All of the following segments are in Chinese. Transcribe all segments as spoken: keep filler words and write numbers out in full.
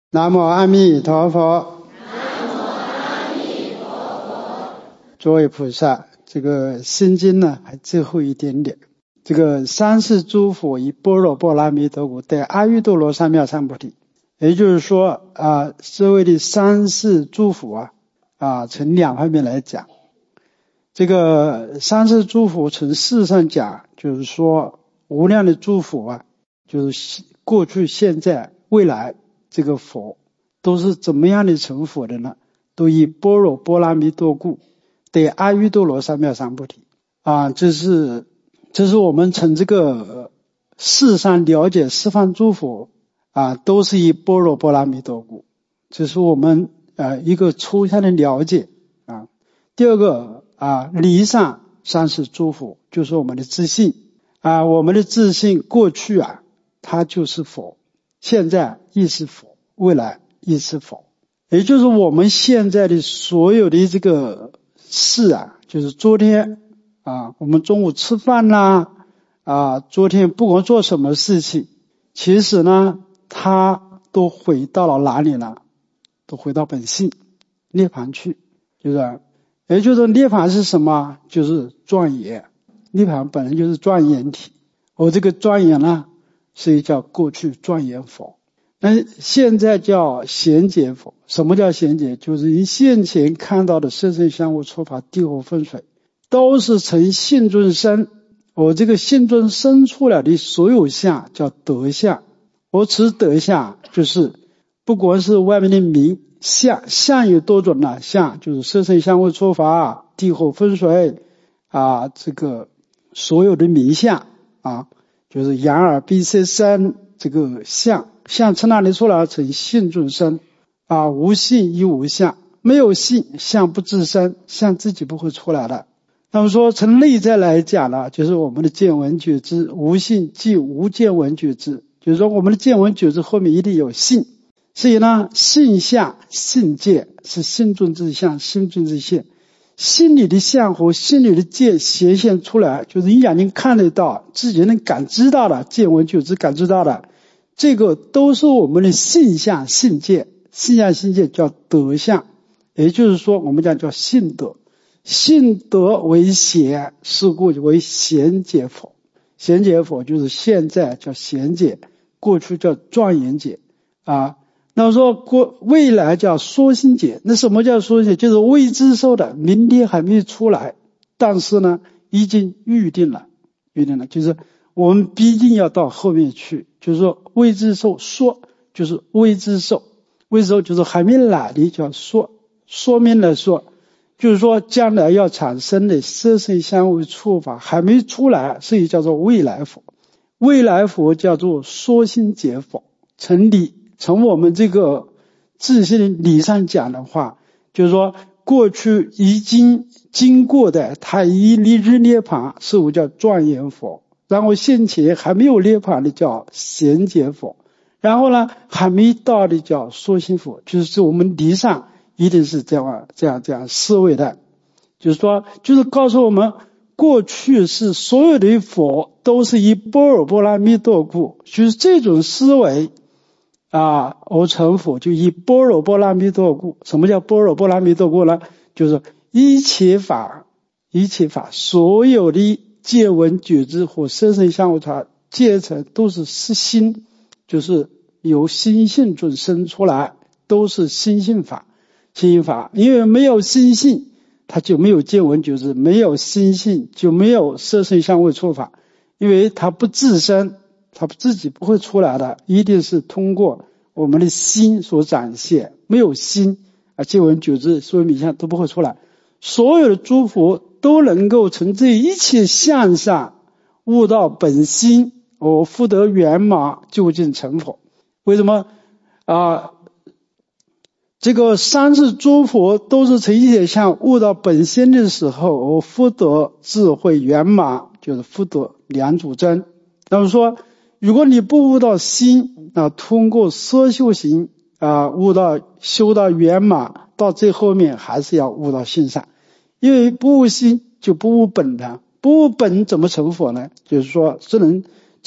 南无阿弥陀佛。 南无阿弥陀佛。 诸位菩萨，这个心经呢还最后一点点。这个三世诸佛以般若波罗蜜多故，得阿耨多罗三藐三菩提。也就是说啊，所谓的三世诸佛啊啊，从两方面来讲。这个三世诸佛从事上讲，就是说无量的诸佛啊，就是过去、现在、未来，这个佛都是怎么样的成佛的呢？都以般若波罗蜜多故，得阿耨多罗三藐三菩提啊。这是这是我们从这个世上了解十方诸佛啊，都是以般若波罗蜜多故，这是我们呃一个抽象的了解啊。第二个啊，理上三世诸佛就是我们的自信啊，我们的自信过去啊，它就是佛，现在亦是佛，未来亦是佛。也就是我们现在的所有的这个事啊，就是昨天啊，我们中午吃饭啦啊，昨天不管做什么事情，其实呢，它都回到了哪里了？都回到本性涅槃去，就是也就是涅槃是什么？就是庄严。涅槃本来就是庄严体，而这个庄严呢，所以叫过去庄严佛。那现在叫贤解佛。什么叫贤解？就是你现前看到的色声香味触法地火风水，都是从性中生，而这个性中生出来的所有相叫德相。而此德相就是不光是外面的名相，相有多种呢？相就是色声香味触法地火风水啊，这个所有的名相啊，就是眼耳鼻舌身这个相，相从哪里出来？从性中生啊，无性亦无相，没有性，相不自生，相自己不会出来的。那么说从内在来讲呢，就是我们的见闻觉知，无性即无见闻觉知，就是说我们的见闻觉知后面一定有性。所以呢，性相性见是心中之相，心中之现。心里的相和心里的见显现出来，就是你眼睛看得到，自己能感知到的，见闻觉知感知到的，这个都是我们的性相性见。性相性见叫德相，也就是说我们讲叫性德。性德为贤，是故为贤解佛。贤解佛就是现在叫贤解，过去叫庄严解啊。那么说过未来叫说心解。那什么叫说心解？就是未知受的，明天还没出来，但是呢已经预定了，预定了就是我们毕竟要到后面去，就是说未知受说就是未知受，未知受就是还没来的叫说，说明来说就是说将来要产生的色声香味触法还没出来，所以叫做未来佛。未来佛叫做说心解佛。从理从我们这个自信的理上讲的话，就是说过去已经经过的他一离日涅槃，是我叫庄严佛。然后现前还没有涅槃的叫贤解佛，然后呢还没到的叫说心佛。就是我们理上一定是这样这样这样思维的，就是说就是告诉我们过去是所有的佛都是以般若波罗蜜多故，就是这种思维啊，而成佛就以般若波罗蜜多故。什么叫般若波罗蜜多故呢？就是一切法一切法所有的见闻觉知和色声香味触皆成都是实心，就是由心性中生出来，都是心性法。心性法因为没有心性它就没有见闻觉知，没有心性就没有色声香味触法，因为它不自身，它自己不会出来的，一定是通过我们的心所展现。没有心啊，见闻觉知所有名相都不会出来。所有的诸佛都能够从这一切相上悟到本心，而复得圆满究竟成佛。为什么啊？这个三世诸佛都是从一切相悟到本心的时候，而复得智慧圆满，就是复得两祖真。那么说如果你不悟到心啊，通过色修行啊，悟到修到圆满，到最后面还是要悟到性上。因为不悟心就不悟本的，不悟本怎么成佛呢？就是说只能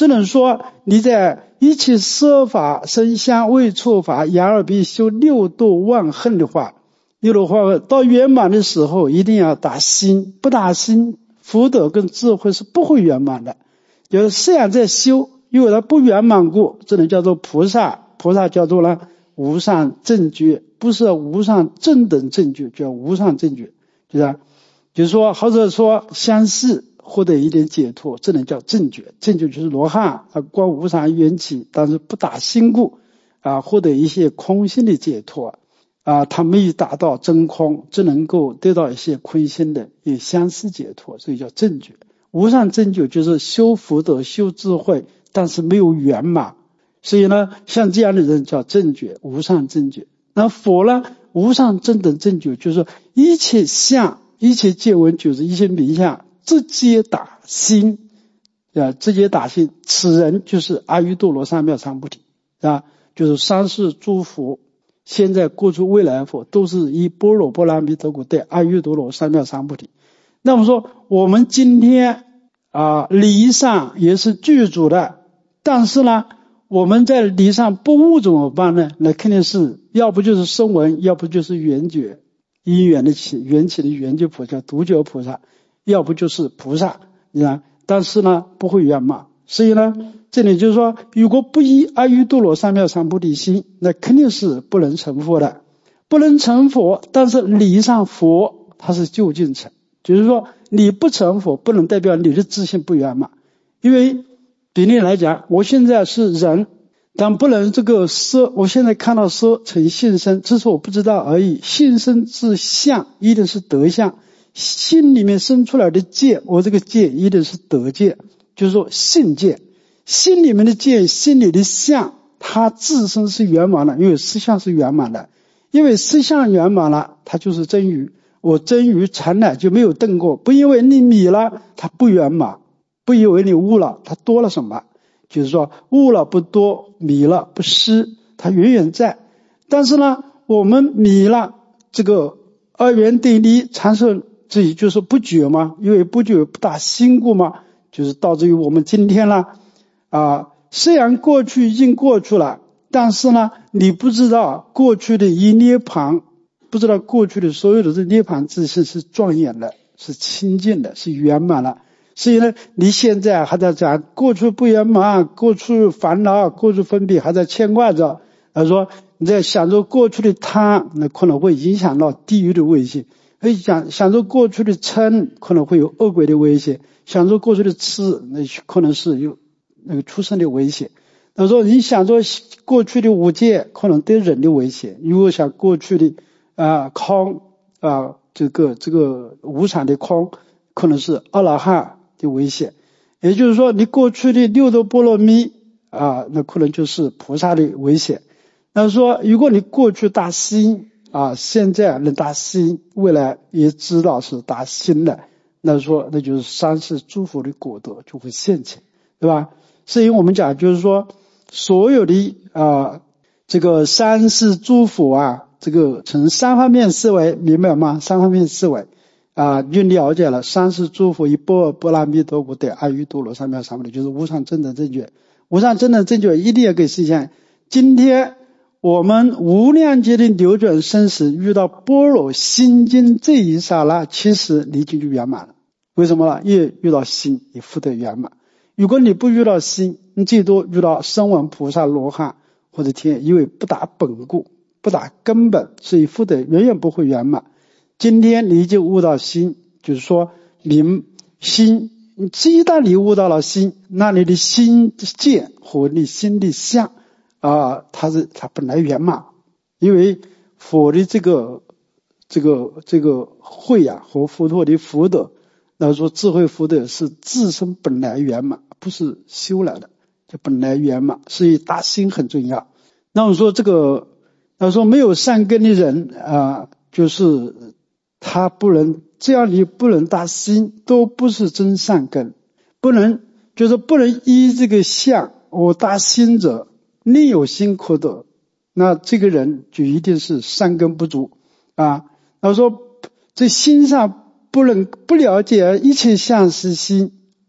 只能说你在一切色法身香味触法眼耳鼻修六度万恨的话，六度万恨到圆满的时候一定要打心，不打心福德跟智慧是不会圆满的。就是虽然在修，因为它不圆满过，只能叫做菩萨。菩萨叫做呢无上正觉，不是无上正等正觉，叫无上正觉，就是就是说或者说相似获得一点解脱，这能叫正觉。正觉就是罗汉啊，观无常缘起，但是不打心故啊，获得一些空性的解脱啊，他没有达到真空，只能够得到一些空性的也相似解脱，所以叫正觉。无上正觉就是修福德修智慧，但是没有圆满，所以呢像这样的人叫正觉，无上正觉。那佛呢无上正等正觉，就是说一切相一切见闻就是一切名相直接打心啊，直接打心，此人就是阿耨多罗三藐三菩提啊，就是三世诸佛现在过去未来佛都是以般若波罗蜜多故得阿耨多罗三藐三菩提。那么说我们今天啊理上也是具足的，但是呢我们在理上不悟怎么办呢？那肯定是要不就是声闻，要不就是缘觉，因缘的起缘起的缘觉菩萨独觉菩萨，要不就是菩萨，你看，但是呢不会圆满。所以呢这里就是说，如果不依阿耨多罗三藐三菩提心，那肯定是不能成佛的，不能成佛。但是理上佛它是究竟成，就是说你不成佛不能代表你的自信不圆满。因为比例来讲，我现在是人，但不能这个色，我现在看到色成性身，这是我不知道而已。性身之相一定是德相，心里面生出来的见，我这个见一定是德见，就是说性见。心里面的见，心里的相，它自身是圆满的，因为实相是圆满的。因为实相圆满了，它就是真如。我真如从来就没有动过，不因为你迷了它不圆满，不以为你悟了它多了什么，就是说悟了不多，迷了不失，它远远在。但是呢我们迷了这个二元对立产生，这也就是不觉嘛，因为不觉不大心故嘛，就是导致于我们今天呢啊，虽然过去已经过去了，但是呢你不知道过去的一涅槃，不知道过去的所有的这涅槃自性是庄严的，是清净的，是圆满了。所以呢你现在还在讲过去不圆满，过去烦恼，过去分别还在牵挂着，他说你在想着过去的贪，那可能会影响到地狱的危险，想想着过去的嗔，可能会有恶鬼的危险，想着过去的痴，那可能是有那个出生的危险。他说你想着过去的五戒，可能对人的危险。如果想过去的啊空啊这个这个无常的空，可能是阿罗汉的危险。也就是说你过去的六度波罗蜜啊，那可能就是菩萨的危险。那说如果你过去大心啊，现在能大心，未来也知道是大心的，那说那就是三世诸佛的果德就会现前，对吧？所以我们讲就是说所有的啊这个三世诸佛啊，这个从三方面思维，明白吗？三方面思维啊，就了解了三世诸佛以般若波罗蜜多故得阿耨多罗三藐三菩提，就是无上正等正觉。无上正等正觉一定要给实现。今天我们无量劫的流转生死，遇到般若心经这一刹那，其实你已经就圆满了。为什么呢？因为遇到心，你福德圆满。如果你不遇到心，你最多遇到声闻菩萨罗汉或者天，因为不达本故，不达根本，所以福德远远不会圆满。今天你已经悟到心，就是说你心，一旦你悟到了心，那你的心见和你心的相啊，它是它本来圆满。因为佛的这个这个这个慧啊和佛陀的福德，那说智慧福德是自身本来圆满，不是修来的，就本来圆满，所以大心很重要。那我说这个，那说没有善根的人啊，就是他不能，只要你不能大心，都不是真善根，不能就是不能依这个相，我大心者另有心可得，那这个人就一定是善根不足啊。那说这心上不能不了解一切相是心，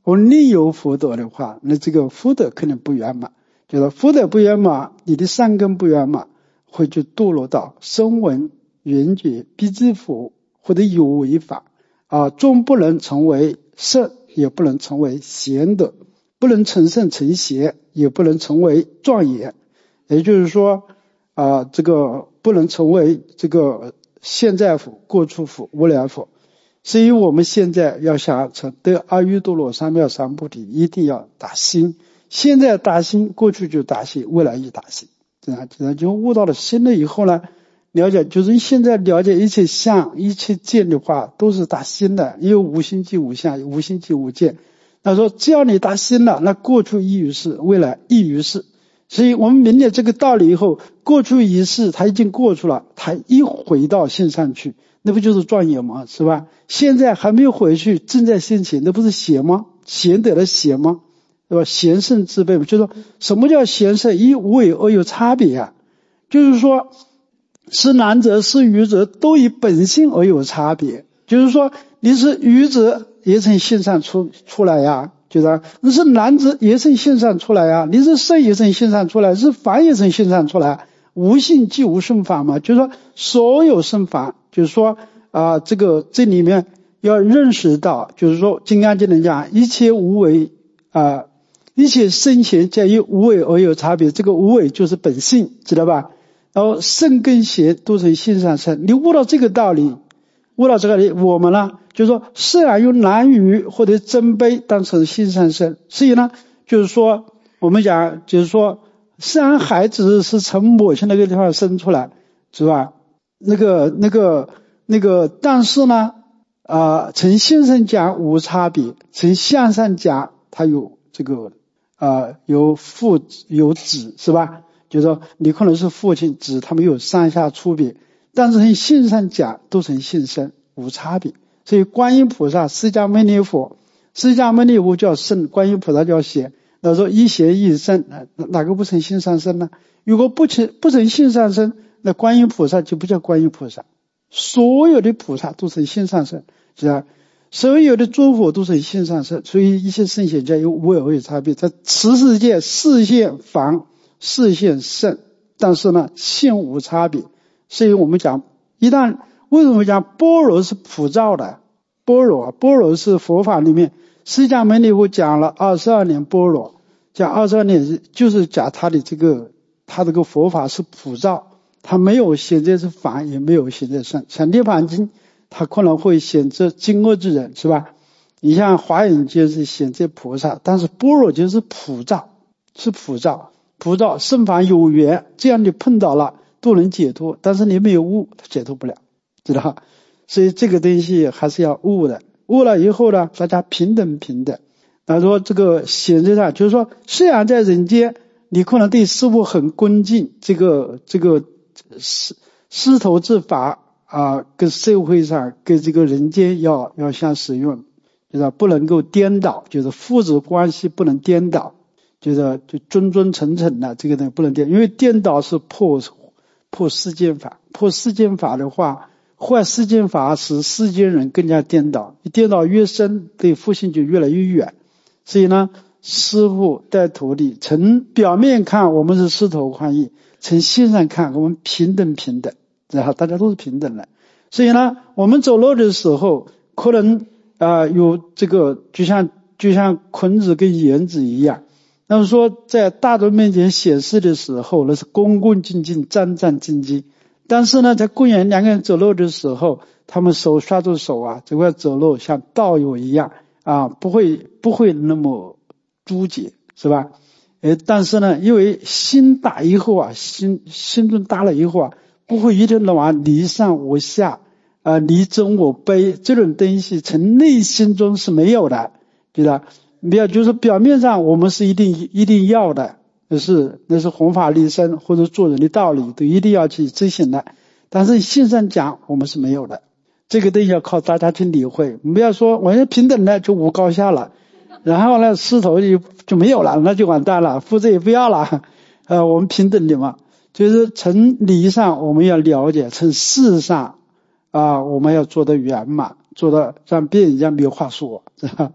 我另有福德的话，那这个福德肯定不圆满，就是福德不圆满，你的善根不圆满，会就堕落到声闻、缘觉、必知福或者有为法啊，终不能成为圣，也不能成为贤德，不能成圣成贤，也不能成为庄严。也就是说啊，这个不能成为这个现在佛、过去佛、无量佛。所以我们现在要想成得阿耨多罗三藐三菩提，一定要打心。现在打心，过去就打心，未来也打心。这样，这样就悟到了心了以后呢，了解就是现在了解一切相、一切见的话，都是打心的，因为无心即无相，无心即无见。他说，只要你打心了，那过去亦于是，未来亦于是。所以我们明了这个道理以后，过去一世他已经过去了，他一回到心上去，那不就是庄严吗？是吧？现在还没有回去，正在现前，那不是贤吗？贤德的贤吗？对吧？贤圣之辈，就是说什么叫贤圣？以无为而有差别啊，就是说是男者是愚者都以本性而有差别，就是说你是愚者也从性上出出来呀，就是你是男子也从性上出来呀，你是圣也从性上出来，是凡也从性上出来，无性即无圣法嘛，就是说所有圣法，就是说啊、呃，这个这里面要认识到，就是说《金刚经》里讲一切无为啊、呃，一切圣贤皆以无为而有差别，这个无为就是本性，知道吧？然后圣跟邪都从性上生，你悟到这个道理，悟到这个理，我们呢就是说虽然有难于或者尊卑，但是性上生。所以呢就是说我们讲就是说虽然孩子是从母亲那个地方生出来，是吧？那个那个那个但是呢啊、呃，从性上讲无差别，从相上讲它有这个啊、呃、有父有子，是吧？就是说你可能是父亲子，他们有上下出别，但是从性上讲都从性生，无差别。所以观音菩萨、释迦牟尼佛，释迦牟尼佛叫圣，观音菩萨叫贤。那说一贤一圣，哪个不从性上生呢？如果不从不从性上生，那观音菩萨就不叫观音菩萨。所有的菩萨都从性上生，是吧？所有的诸佛都从性上生，所以一切圣贤皆有无为而有差别。在此世界示现凡，示现圣，但是呢性无差别。所以我们讲，一旦为什么讲般若是普照的？般若啊，般若是佛法里面释迦牟尼佛讲了二十二年般若，讲二十二年就是讲他的这个他这个佛法是普照，他没有显在是凡，也没有显在圣。像涅槃经他可能会显在惊愕之人，是吧？你像华严经是显在菩萨，但是般若就是普照，是普照普照圣凡有缘，这样你碰到了都能解脱，但是你没有悟，他解脱不了，知道？所以这个东西还是要悟的，悟了以后呢，大家平等平等。他说这个显在上，就是说虽然在人间你可能对师父很恭敬，这个这个师师徒之法啊，跟社会上跟这个人间要要相使用，就是不能够颠倒，就是父子关系不能颠倒，就是就尊尊诚诚的这个东西不能颠，因为颠倒是破破世间法，破世间法的话，坏世间法使世间人更加颠倒，颠倒越深，对复性就越来越远。所以呢，师父带徒弟，从表面看我们是师徒关系，从心上看我们平等平等，然后大家都是平等的。所以呢，我们走路的时候可能啊、呃、有这个就像就像孔子跟颜子一样，那么说在大众面前显示的时候那是恭恭敬敬战战兢兢，但是呢在公园两个人走路的时候，他们手抓住手啊，这块走路像道友一样啊，不会不会那么纠结，是吧？呃，但是呢，因为心大以后啊，心心中大了以后啊，不会一天到晚离上我下啊、呃，离尊我卑这种东西，从内心中是没有的，对吧？没有，就是表面上我们是一定一定要的，那是那是弘法利生或者做人的道理，都一定要去执行的。但是性上讲，我们是没有的。这个东西要靠大家去理会，不要说我要平等的就无高下了，然后呢师徒就就没有了，那就完蛋了，父子也不要了，呃，我们平等的嘛。就是从理上我们要了解，从事上啊、呃，我们要做得圆满，做得让别人家没有话说，是吧？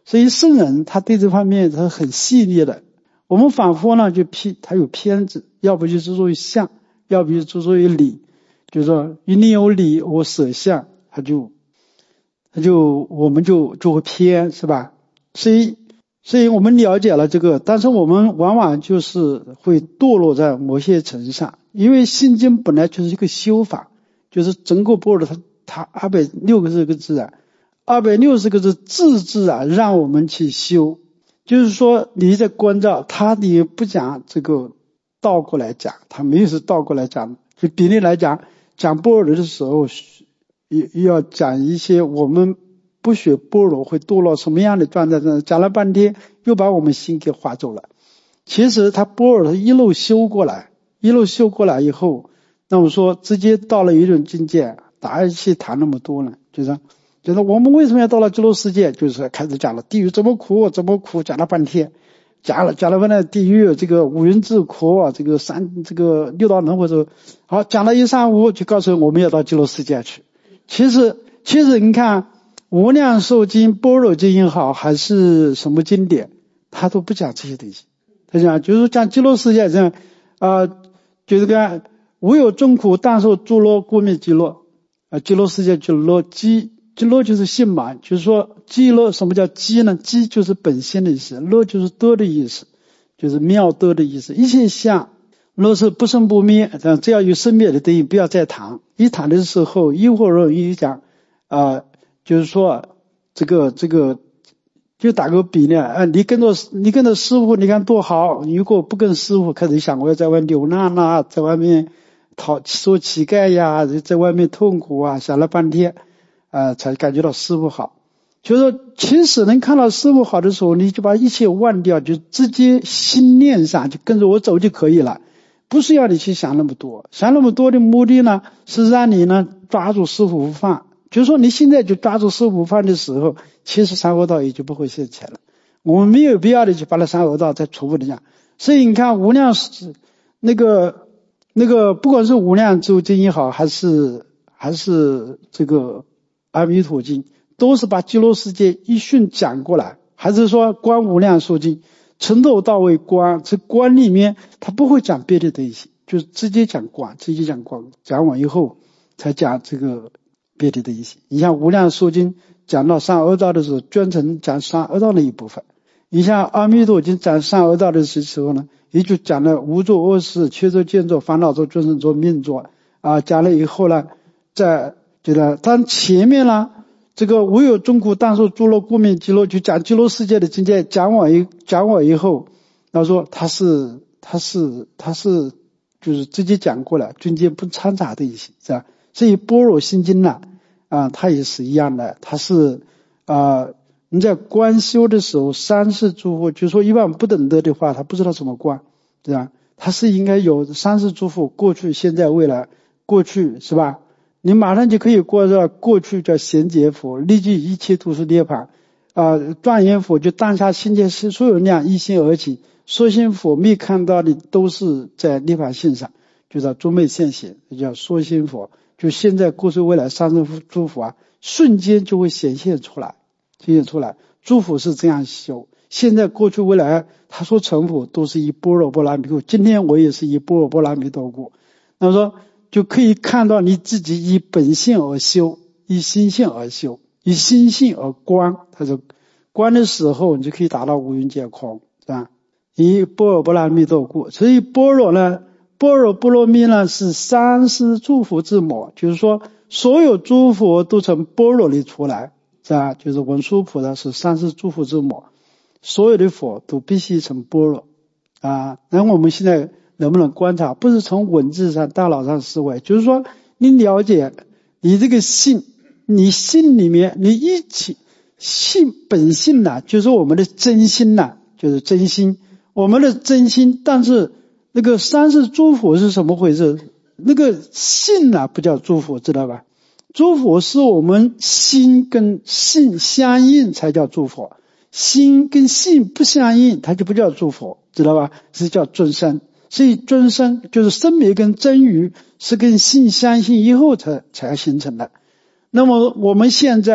所以圣人他对这方面他很细腻的。我们反复呢就偏，他有偏执，要不就执着于相，要不就执着于理，就是说一定有理我舍相，他就他就我们就就会偏，是吧？所以所以我们了解了这个，但是我们往往就是会堕落在某些层上，因为心经本来就是一个修法，就是整个般若它它二百六十个字啊，二百六十个字字字啊，让我们去修。就是说你在关照他，你不讲这个倒过来讲，他没有是倒过来讲，就比例来讲，讲般若的时候也要讲一些我们不学般若会堕落什么样的状态，讲了半天又把我们心给划走了。其实他般若他一路修过来，一路修过来以后，那我说直接到了一种境界，哪有去谈那么多呢？就是就是我们为什么要到了极乐世界，就是开始讲了地狱怎么苦怎么苦，讲了半天，讲了讲了半天地狱这个五蕴之苦，这个三这个六道轮回之后，好讲了一上午就告诉我们要到极乐世界去。其实其实你看无量寿经、般若经也好，还是什么经典，他都不讲这些东西。他讲就是讲极乐世界这样啊、呃，就是个无有众苦，但受诸乐，故灭极乐啊。极乐世界就乐极。极乐就是性嘛，就是说极乐，什么叫极呢？极就是本心的意思，乐就是得的意思，就是妙得的意思。一切相乐是不生不灭，只要有生灭的东西不要再谈。一谈的时候一会儿容易讲啊、呃，就是说这个这个就打个比呢，啊，你跟着你跟着师傅你看多好，如果不跟师傅开始想我要在外面流浪啊，在外面讨做乞丐呀，在外面痛苦啊，想了半天呃，才感觉到师父好。就是说其实能看到师父好的时候，你就把一切忘掉，就直接心念上就跟着我走就可以了，不是要你去想那么多。想那么多的目的呢，是让你呢抓住师父不放。就是说你现在就抓住师父不放的时候，其实三恶道也就不会现前了。我们没有必要的去把那三恶道再重复的讲。所以你看无量那个那个不管是无量寿经也好，还是还是这个阿弥陀经，都是把极乐世界一训讲过来，还是说观无量寿经从头到尾观，这观里面他不会讲别的东西，就直接讲观，直接讲观，讲完以后才讲这个别的东西。你像无量寿经讲到三恶道的时候，专程讲三恶道的一部分；你像阿弥陀经讲三恶道的时候呢，也就讲了无作恶事、缺作见作、烦恼作、众生作、命作啊，讲了以后呢，在觉得当前面呢这个无有众苦，但受诸乐，故灭极乐，就讲极乐世界的境界，讲完以讲完以后，他说他是他是他是就是直接讲过了，中间不掺杂的一些，是吧？所以般若心经呢啊，它也是一样的，它是啊你在观修的时候，三世诸佛，就是说一般不懂得的话，他不知道怎么观，对吧？他是应该有三世诸佛，过去、现在、未来。过去是吧？你马上就可以过到过去叫贤劫佛，立即一切都是涅槃啊！庄严佛就当下心界是所有量一心而起，说心佛没看到的都是在涅槃性上，就叫诸昧现显，叫说心佛。就现在、过去、未来三世诸佛啊，瞬间就会显现出来，显现出来。诸佛是这样修，现在、过去、未来他说成佛都是以般若波罗蜜多。今天我也是以般若波罗蜜多故。那么说就可以看到你自己以本性而修，以心性而修，以心性而观。他说观的时候你就可以达到无云皆空，是吧？以般若波罗蜜多故。所以般若呢，般若波罗蜜呢是三世诸佛之母，就是说所有诸佛都从般若里出来，是吧？就是文殊菩萨是三世诸佛之母，所有的佛都必须从般若啊。那我们现在能不能观察，不是从文字上大脑上思维，就是说你了解你这个性，你性里面你一起性本性呐、啊，就是我们的真心呐、啊，就是真心，我们的真心。但是那个三世诸佛是什么回事？那个性呐、啊、不叫诸佛，知道吧？诸佛是我们心跟性相应才叫诸佛，心跟性不相应它就不叫诸佛，知道吧？是叫众生。所以尊生就是生灭跟真如是跟性相信以后才才形成的。那么我们现在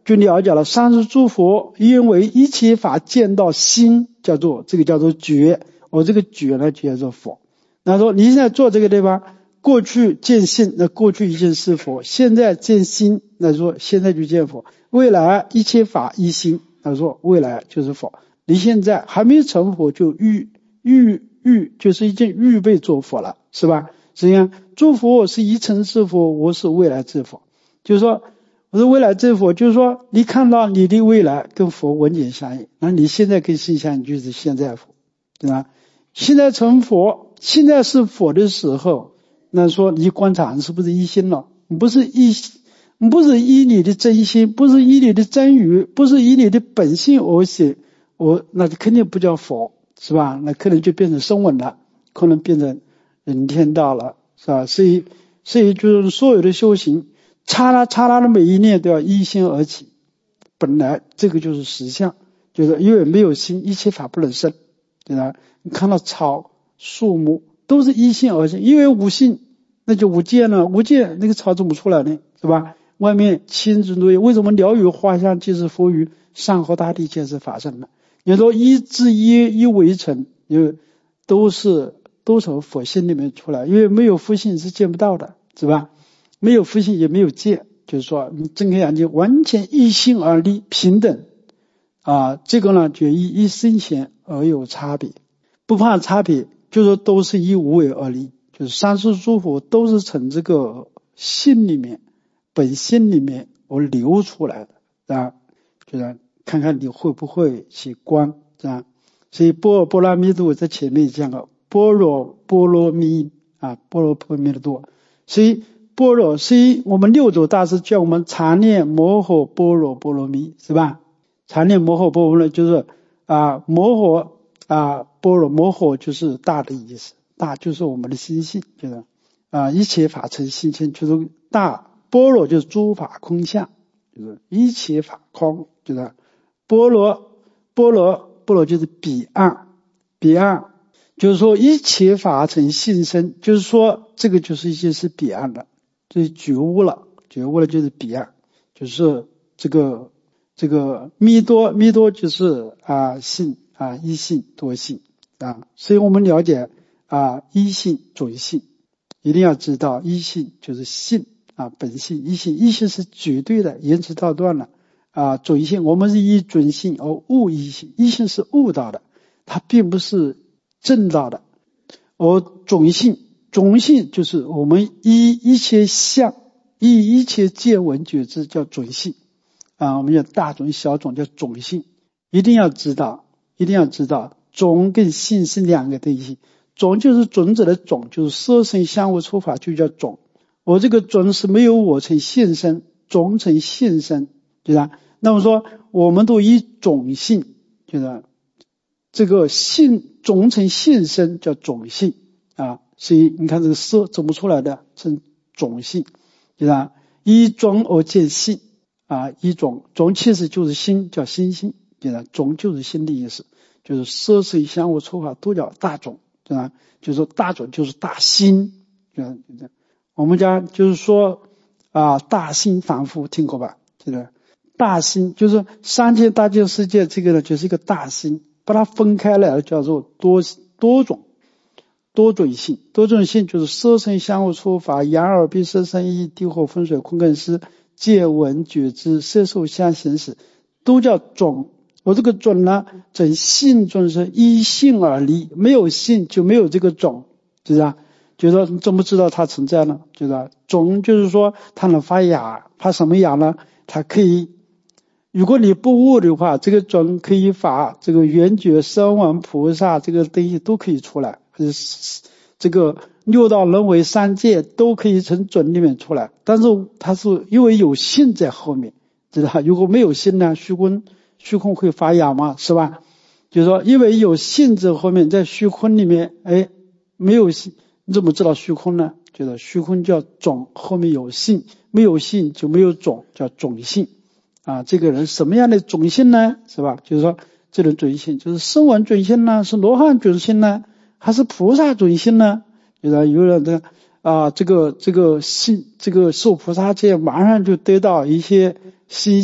就了解了三世诸佛因为一切法见到心，叫做这个叫做觉，我这个觉呢就叫做佛。那说你现在做这个地方，过去见性，那过去已经是佛，现在见心，那说现在就见佛，未来一切法一心，那说未来就是佛。你现在还没成佛就预预预就是已经预备做佛了，是吧？实际上诸佛是一成是佛，我是未来之佛，就是说我是未来之佛，就是说你看到你的未来跟佛文景相应，那你现在跟心相应就是现在佛，对吧？现在成佛，现在是佛的时候，那说你观察你是不是一心了？不是一不是依你的真心，不是依你的真语，不是依你的本性而写，我那就肯定不叫佛，是吧？那可能就变成声闻了，可能变成人天道了，是吧？所以所以就是所有的修行，刹那刹那的每一念都要依心而起，本来这个就是实相，就是因为没有心，一切法不能生，对吧？你看到草树木都是依心而生，因为无心那就无见了，无见那个草怎么出来呢？是吧？外面亲之多，为什么鸟语花香即是佛语，山河大地皆是法身呢？你说一之一一为成，因为都是都从佛性里面出来，因为没有佛性是见不到的，是吧？没有佛性也没有见，就是说你睁开眼睛完全一心而立，平等啊，这个呢就一一生前而有差别，不怕差别，就是说都是以无为而立，就是三世诸佛都是从这个心里面本心里面而流出来的啊，就是看看你会不会去观啊。所以般若波罗蜜多在前面讲了般若波罗蜜啊，般若波罗蜜多，所以般若所以我们六祖大师叫我们常念摩诃般若波罗蜜，是吧？常念摩诃般若就是啊摩诃啊般若摩诃就是大的意思，大就是我们的心性，就是啊一切法成心性，就是大。般若就是诸法空相，就是一切法空，就是般若般若般若就是彼岸，彼岸就是说一切法成性身，就是说这个就是已经是彼岸了，就是觉悟了，觉悟了就是彼岸，就是这个这个密多密多就是啊性啊一性多性啊，所以我们了解啊一性准性，一定要知道一性就是性啊本性，一性一性是绝对的，言辞道断了啊，准性我们是以准性而悟一性，一性是悟到的，它并不是证到的，而准性准性就是我们依一切相依一切见闻觉知叫准性啊，我们叫大准小准叫准性，一定要知道一定要知道准跟性是两个东西，准就是准者的准，就是色身相无出法就叫准，我这个准是没有我成现身，准成现身，对吧？那么说我们都以准性，就是这个性准成现身叫准性啊，所以你看这个色怎么出来的，称准性，对吧？以准而见性啊，以准准其实就是心，叫心性，对吧？准就是心的意思，就是色身相无出法都叫大准，对吧？就是说大准就是大心，对吧？我们讲就是说啊，大心凡夫听过吧？这个大心就是三界大千世界，这个呢就是一个大心，把它分开来叫做多多种多种性，多种性就是色身相无出法，眼耳鼻舌身意地火风水空根识见闻觉知色受相行识都叫准。我这个准呢，整性准是依性而立，没有性就没有这个准，就是啊，就是说你怎么知道它存在呢？就是准就是说它能发芽，发什么芽呢？它可以，如果你不悟的话，这个准可以发这个圆觉声闻菩萨这个东西都可以出来，这个六道轮回三界都可以从准里面出来，但是它是因为有性在后面，知道？如果没有性呢，虚空虚空会发芽吗？是吧？就是说因为有性在后面，在虚空里面，哎，没有性，你怎么知道虚空呢？就是虚空叫准，后面有性，没有性就没有准，叫准性啊。这个人什么样的准性呢？是吧？就是说这种准性就是声闻准性呢，是罗汉准性呢，还是菩萨准性呢？就是有人的啊，这个这个性，这个受菩萨戒马上就得到一些欣喜，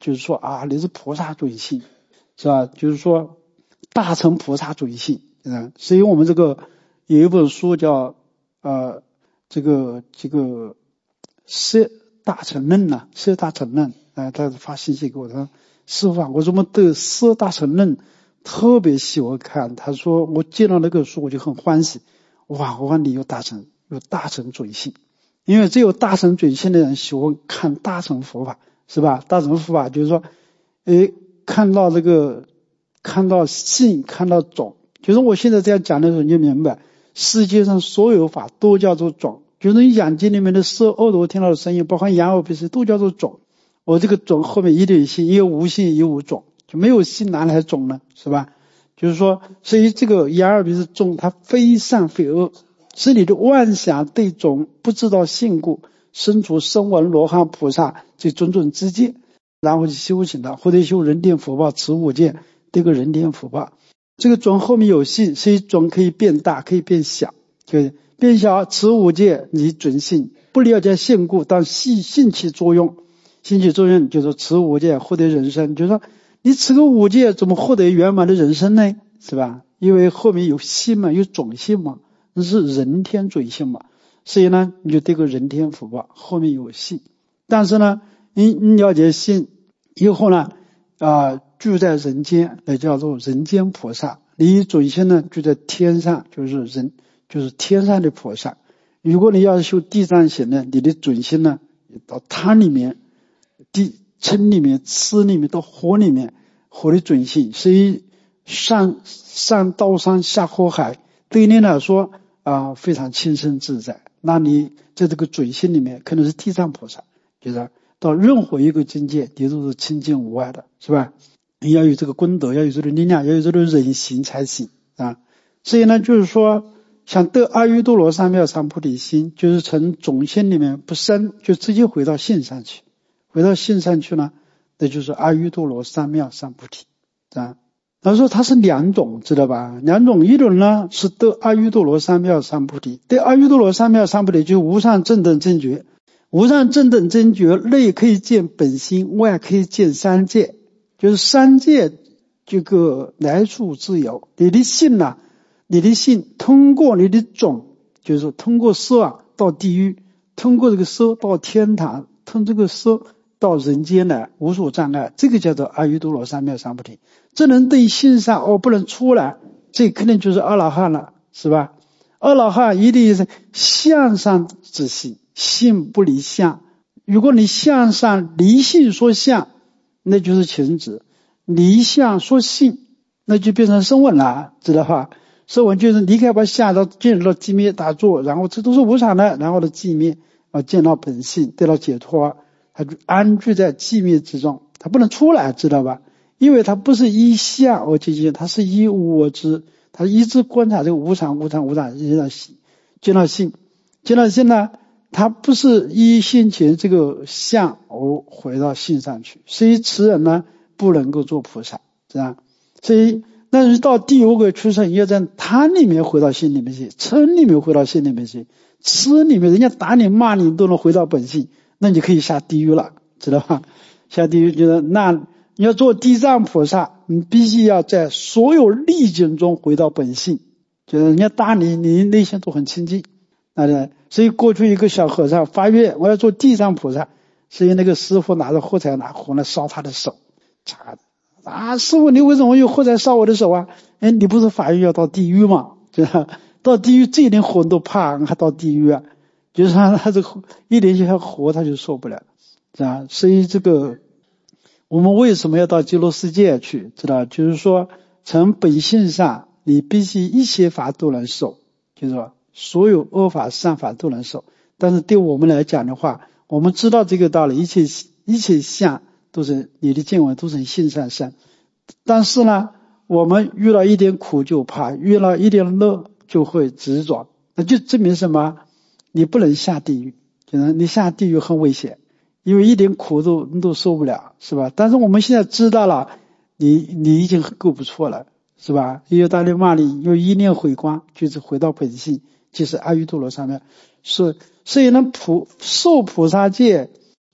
就是说啊，你是菩萨准性，是吧？就是说大乘菩萨准性，嗯，所以我们这个有一本书叫呃这个这个摄大乘论呐，摄大乘论，啊、呃，他发信息给我，他说师父啊，我怎么对摄大乘论特别喜欢看？他说我见到那个书我就很欢喜，哇，我看你有大乘，有大乘准性。因为只有大乘准性的人喜欢看大乘佛法，是吧？大乘佛法就是说，诶，看到这个，看到性，看到种。就是我现在这样讲的时候，你就明白，世界上所有法都叫做种。就是你眼睛里面的色、耳朵听到的声音，包括眼耳鼻舌都叫做种。我这个种后面一定有性，也有无性，也有无种，就没有性哪来种呢？是吧？就是说，所以这个眼耳鼻舌种，它非善非恶。是你的妄想对种不知道性故，生出声闻罗汉菩萨这种种之见，然后去修行了，或者修人天福报，持五戒这个人天福报。这个种后面有性，所以种可以变大，可以变小，就变小持五戒你准性，不了解性故，当性性起作用，性起作用就是持五戒获得人生。就是说你持个五戒怎么获得圆满的人生呢？是吧？因为后面有性嘛，有种性嘛。那是人天准性嘛，所以呢，你就得个人天福报，后面有性。但是呢，你你了解性以后呢，啊、呃，住在人间，也叫做人间菩萨。你准性呢，住在天上，就是人，就是天上的菩萨。如果你要是修地藏行呢，你的准性呢，到汤里面、地尘里面、吃里面、到火里面，火的准性，所以上上刀山下火海。对你来说啊、呃，非常轻松自在。那你在这个准性里面，可能是地藏菩萨，就是到任何一个境界，你都是清净无碍的，是吧？你要有这个功德，要有这个力量，要有这个忍行才行啊。所以呢，就是说，想得阿耨多罗三藐三菩提心，就是从种性里面不生，就直接回到性上去。回到性上去呢，那就是阿耨多罗三藐三菩提啊。他说它是两种，知道吧？两种，一种呢是得阿耨多罗三藐三菩提，得阿耨多罗三藐三菩提就是无上正等正觉，无上正等正觉内可以见本心，外可以见三界，就是三界这个来处自由。你的性呢、啊，你的性通过你的种，就是通过色到地狱，通过这个色到天堂，通这个色到人间来，无所障碍，这个叫做阿耨多罗三藐三菩提。这能对性上哦不能出来，这肯定就是阿罗汉了，是吧？阿罗汉一定是向上之性，性不离相。如果你向上离性说相，那就是情执；离相说性，那就变成声闻了，知道吧？声闻就是离开把相到进入到寂灭打坐，然后这都是无常的，然后的寂灭啊，见到本性，得到解脱，他就安居在寂灭之中，他不能出来，知道吧？因为它不是依相而进行，它是依我执，它一直观察这个无常、无常、无常，见到性，见到性，见到性呢，它不是依性情这个相而回到性上去，所以此人呢不能够做菩萨，这样。所以那人到第五个出生，要在贪里面回到性里面去，嗔里面回到性里面去，痴里面人家打你骂你都能回到本性，那你可以下地狱了，知道吧？下地狱就是那。你要做地藏菩萨，你必须要在所有逆境中回到本性，就是人家打你，你内心都很清净。啊，所以过去一个小和尚发愿，我要做地藏菩萨，所以那个师傅拿着火柴拿火来烧他的手，擦啊，师傅你为什么用火柴烧我的手啊？哎，你不是发愿要到地狱吗？对吧？到地狱这一点火都怕，还到地狱啊？就是他他这个一点小火他就受不了，是吧？所以这个。我们为什么要到极乐世界去？知道，就是说从本性上，你必须一切法都能受，就是说所有恶法善法都能受。但是对我们来讲的话，我们知道这个道理，一切一切相都是你的见闻都是性善生。但是呢，我们遇到一点苦就怕，遇到一点乐就会执着，那就证明什么？你不能下地狱，就是你下地狱很危险。因为一点苦都你都受不了，是吧？但是我们现在知道了，你你已经够不错了，是吧？也有大力骂你，又一念回光，就是回到本性，就是阿耨多罗三藐。所所以呢，菩受菩萨戒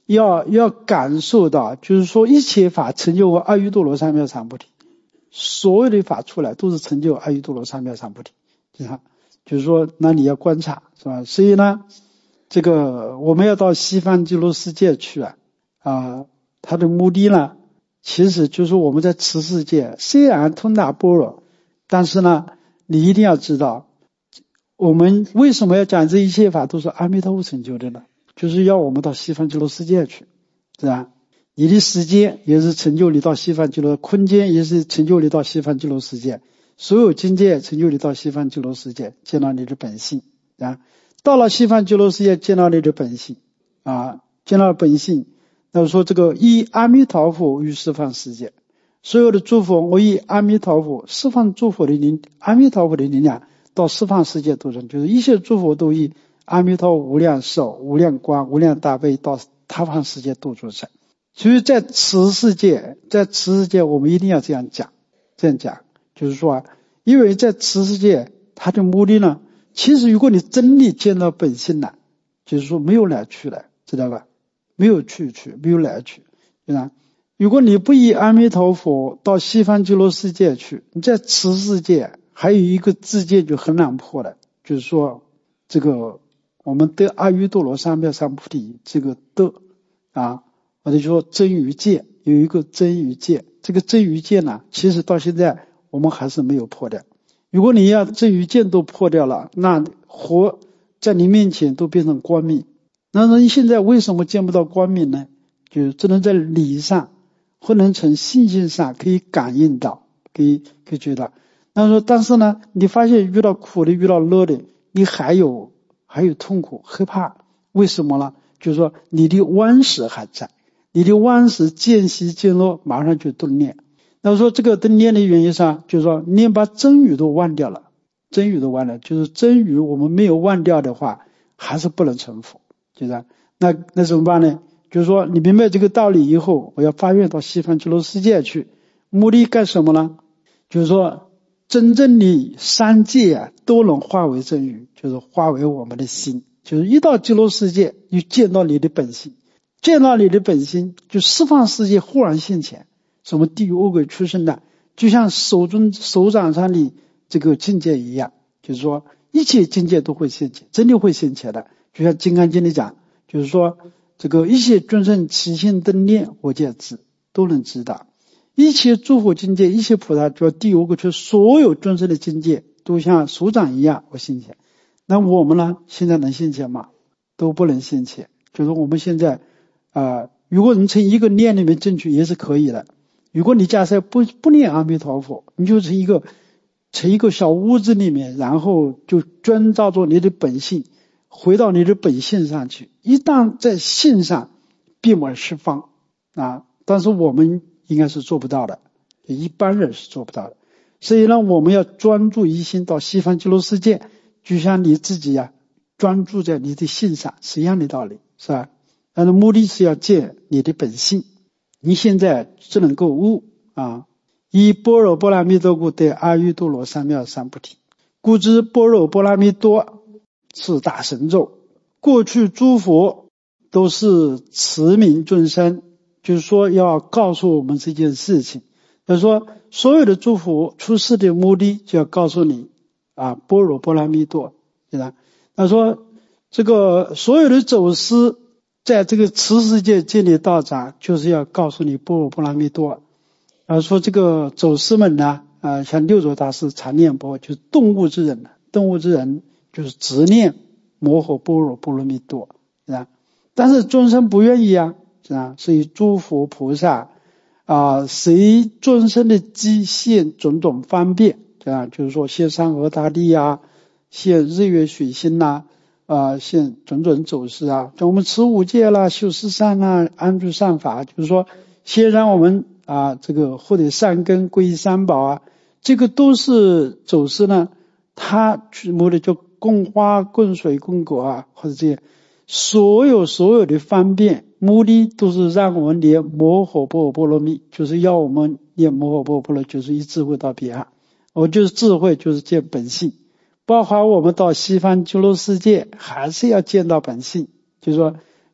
要要感受到，就是说一切法成就我阿耨多罗三藐三菩提，所有的法出来都是成就阿耨多罗三藐三菩提，就是说那你要观察，是吧？所以呢这个我们要到西方极乐世界去啊啊，它的目的呢其实就是我们在此世界虽然通达般若，但是呢你一定要知道，我们为什么要讲这一切法都是阿弥陀佛成就的呢？就是要我们到西方极乐世界去，是吧？你的时间也是成就你到西方极乐，空间也是成就你到西方极乐世界，所有境界成就你到西方极乐世界，见到你的本性啊。到了西方极乐世界，见到你的本性啊，见到本性，那说这个以阿弥陀佛于十方世界，所有的诸佛我以阿弥陀佛十方诸佛的灵，阿弥陀佛的力量到十方世界度人，就是一切诸佛都以阿弥陀无量寿、无量光、无量大悲到他方世界度众生。所以在此世界，在此世界我们一定要这样讲，这样讲，就是说啊，因为在此世界它的目的呢，其实如果你真的见到本性了，就是说没有来去了，知道吧？没有去去，没有来去，对吧？如果你不以阿弥陀佛到西方极乐世界去，你在此世界还有一个境界就很难破的，就是说这个我们得阿耨多罗三藐三菩提这个得啊，或者说真如界有一个真如界，这个真如界呢，其实到现在我们还是没有破掉。如果你要真如界都破掉了，那活在你面前都变成光明。那你现在为什么见不到光明呢？就只能在理上或能从信心上可以感应到，可以可以觉得。那说但是呢，你发现遇到苦的遇到乐的，你还有还有痛苦害怕，为什么呢？就是说你的顽识还在，你的顽识见习见乐马上就顿念。那说这个顿念的原因上，就是说你把真语都忘掉了，真语都忘了，就是真语我们没有忘掉的话，还是不能成佛，就是那那怎么办呢？就是说你明白这个道理以后，我要发愿到西方极乐世界去，目的干什么呢？就是说真正的三界啊都能化为真语，就是化为我们的心，就是一到极乐世界就见到你的本性，见到你的本性就十方世界忽然现前，什么地狱恶鬼畜生的，就像手中手掌上的这个境界一样，就是说一切境界都会现前，真的会现前的。就像金刚经里讲，就是说这个一切众生起心动念我皆知，都能知道。一切诸佛境界，一切菩萨，就地狱恶鬼畜，所有众生的境界都像手掌一样我现前。那我们呢，现在能现前吗？都不能现前。就是我们现在啊、呃，如果你从一个念里面进去也是可以的。如果你假设不不念阿弥陀佛，你就从一个从一个小屋子里面，然后就遵照着你的本性回到你的本性上去，一旦在性上闭门释放啊，但是我们应该是做不到的，一般人是做不到的。所以呢，我们要专注一心到西方极乐世界，就像你自己啊专注在你的性上是一样的道理，是吧？但是目的是要见你的本性。你现在只能够悟啊，以般若波罗蜜多故得阿耨多罗三藐三菩提。故知般若波罗蜜多是大神咒，过去诸佛都是慈悯众生，就是说要告诉我们这件事情。就是说所有的诸佛出世的目的就要告诉你啊，般若波罗蜜多，对吧？他说这个所有的走师在这个此世界建立道场，就是要告诉你般若波罗蜜多。啊，说这个走师们呢，啊，像六祖大师常念钵，就是动物之人，动物之人就是执念摩诃般若波罗蜜多，是吧？但是众生不愿意啊，是吧？所以诸佛菩萨啊，随众生的机现种种方便，这样就是说现山河大地啊，现日月水星呐、啊，啊，现种种走势啊，像我们持五戒啦、修十善啦、安住善法，就是说先让我们啊这个获得善根、皈依三宝啊，这个都是走势呢，他去目的就供花、供水、供果啊，或者这些所有所有的方便，目的都是让我们念摩诃般若波罗蜜，就是要我们念摩诃般若波罗，就是以智慧到彼岸。我就是智慧，就是见本性。包括我们到西方极乐世界，还是要见到本性。就是说，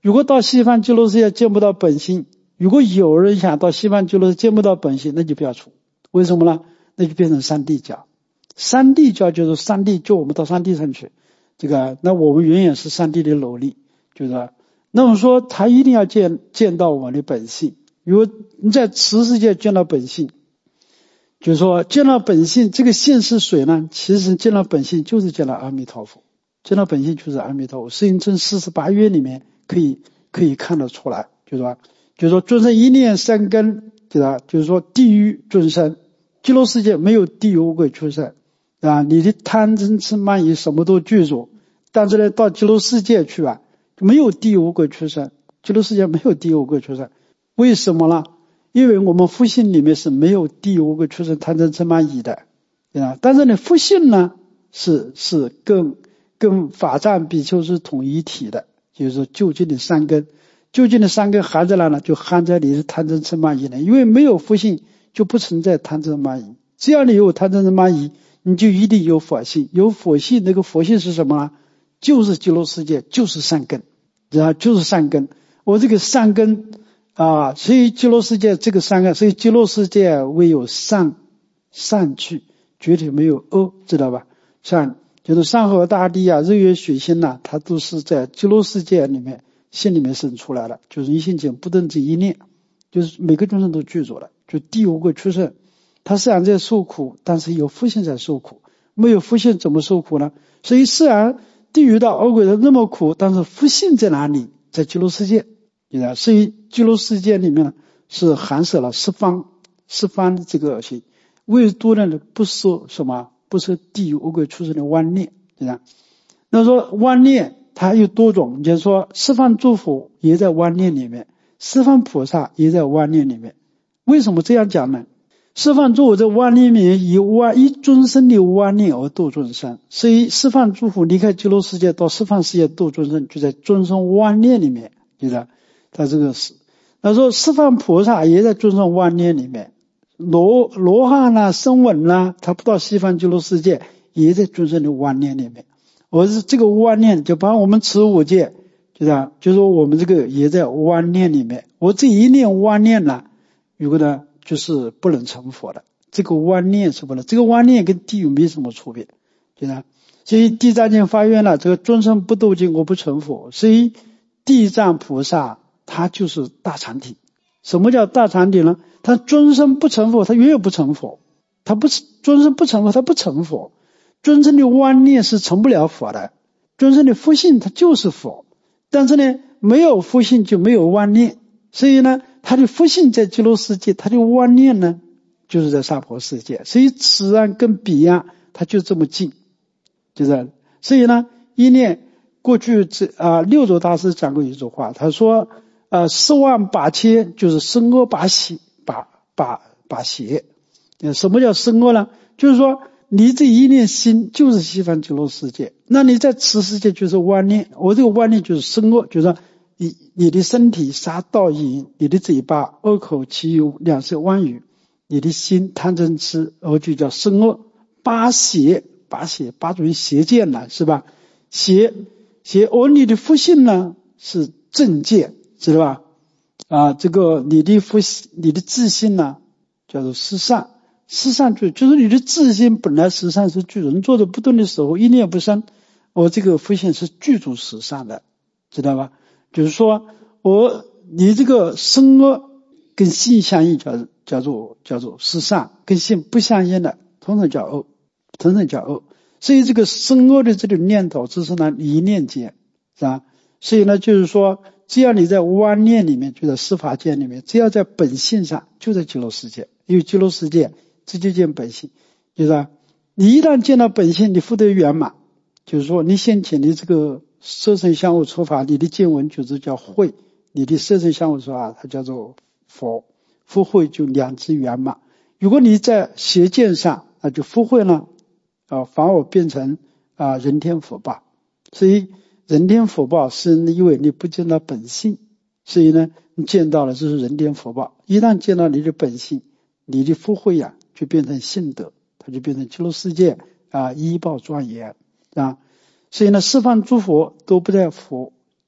如果到西方极乐世界见不到本性，如果有人想到西方极乐世界见不到本性，那就不要出。为什么呢？那就变成三谛教。三谛教就是上帝救我们到山地上去，这个那我们远远是上帝的努力，就是那么说他一定要见见到我们的本性。如果你在此世界见到本性，就是说见到本性，这个性是谁呢？其实见到本性就是见到阿弥陀佛，见到本性就是阿弥陀佛。释应真四十八愿里面可以可以看得出来，就是说就是说众生一念三根，就是就是说地狱众生，极乐世界没有地狱无鬼畜生啊，你的贪嗔痴慢疑什么都具足，但是呢到极乐世界去啊，没有地狱无鬼畜生，极乐世界没有地狱无鬼畜生。为什么呢？因为我们佛性里面是没有地狱无鬼畜生贪嗔痴慢疑的啊，但是呢佛性呢是是跟跟法藏比丘是统一体的，就是说究竟的三根，究竟的三根含在哪呢？就含在你的贪嗔痴慢疑呢。因为没有佛性就不存在贪嗔慢疑，只要你有贪嗔痴慢疑，你就一定有佛性。有佛性，那个佛性是什么呢？就是极乐世界，就是善根，然后就是善根。我这个善根啊，所以极乐世界这个善根，所以极乐世界唯有善善趣，绝对没有恶，知道吧？善就是山河大地啊，日月水星呐、啊，它都是在极乐世界里面心里面生出来的，就是一心间不动这一念，就是每个众生都具足了。就地狱无鬼畜生，他虽然在受苦，但是有福性在受苦，没有福性怎么受苦呢？所以虽然地狱到恶鬼的那么苦，但是福性在哪里？在极乐世界。所以极乐世界里面是含摄了十方十方的这个心，唯独呢不受什么，不受地狱恶鬼畜生的妄念，对吧？那说妄念它有多种，就是说十方诸佛也在妄念里面，十方菩萨也在妄念里面。为什么这样讲呢？十方诸佛在妄念里面以妄以众生的妄念而度众生，所以十方诸佛离开极乐世界到十方世界度众生，就在众生妄念里面，就是他这个是。他说十方菩萨也在众生妄念里面，罗罗汉啦、声闻啦，他不到西方极乐世界，也在众生的妄念里面。我是这个妄念，就把我们持五戒，就这样，就说我们这个也在妄念里面。我这一念妄念呢，如果呢就是不能成佛的。这个妄念是不能，这个妄念跟地狱没什么区别，就这样。所以地藏经发愿了，这个众生不度尽，我不成佛。所以地藏菩萨他就是大常体。什么叫大常体呢？他众生不成佛，他永远不成佛。他不众生不成佛，他不成佛。众生的妄念是成不了佛的，众生的福性他就是佛。但是呢，没有福性就没有妄念，所以呢，他的福性在极乐世界，他的妄念呢就是在娑婆世界。所以此岸跟彼岸他就这么近，就这样。所以呢，一念过去这啊、呃、六祖大师讲过一句话，他说呃十万八千就是生恶八邪，八八八邪。什么叫生恶呢？就是说你这一念心就是西方极乐世界，那你在此世界就是妄念，我这个妄念就是生恶，就是说你你的身体杀盗淫，你的嘴巴恶口欺욕两舌妄语，你的心贪嗔痴，而就叫生恶。八邪，八邪八种邪见呢，是吧？邪邪，而你的福性呢是正见，知道吧？啊，这个你的福你的自信呢叫做十善。十善具，就是你的自心本来十善是具足，人做的不动的时候一念不生，我这个福性是具足十善的，知道吧？就是说我你这个生恶跟性相应叫叫做叫做十善，跟性不相应的通常叫恶，通常叫恶。所以这个生恶的这个念头只是呢一念间，是吧？所以呢就是说只要你在妄念里面，就在十法界里面，只要在本性上，就在极乐世界，因为极乐世界这就见本性，就是你一旦见到本性，你福德圆满，就是说你先前的这个色身相互处法，你的见闻就是叫慧，你的色身相互处法它叫做佛，福慧就两知圆满。如果你在邪见上，那就福慧呢啊反而变成啊人天福报。所以人天福报是因为你不见到本性，所以呢你见到了就是人天福报。一旦见到你的本性，你的福慧啊就变成性德，它就变成极乐世界啊依报庄严啊。所以呢十方诸佛都不在佛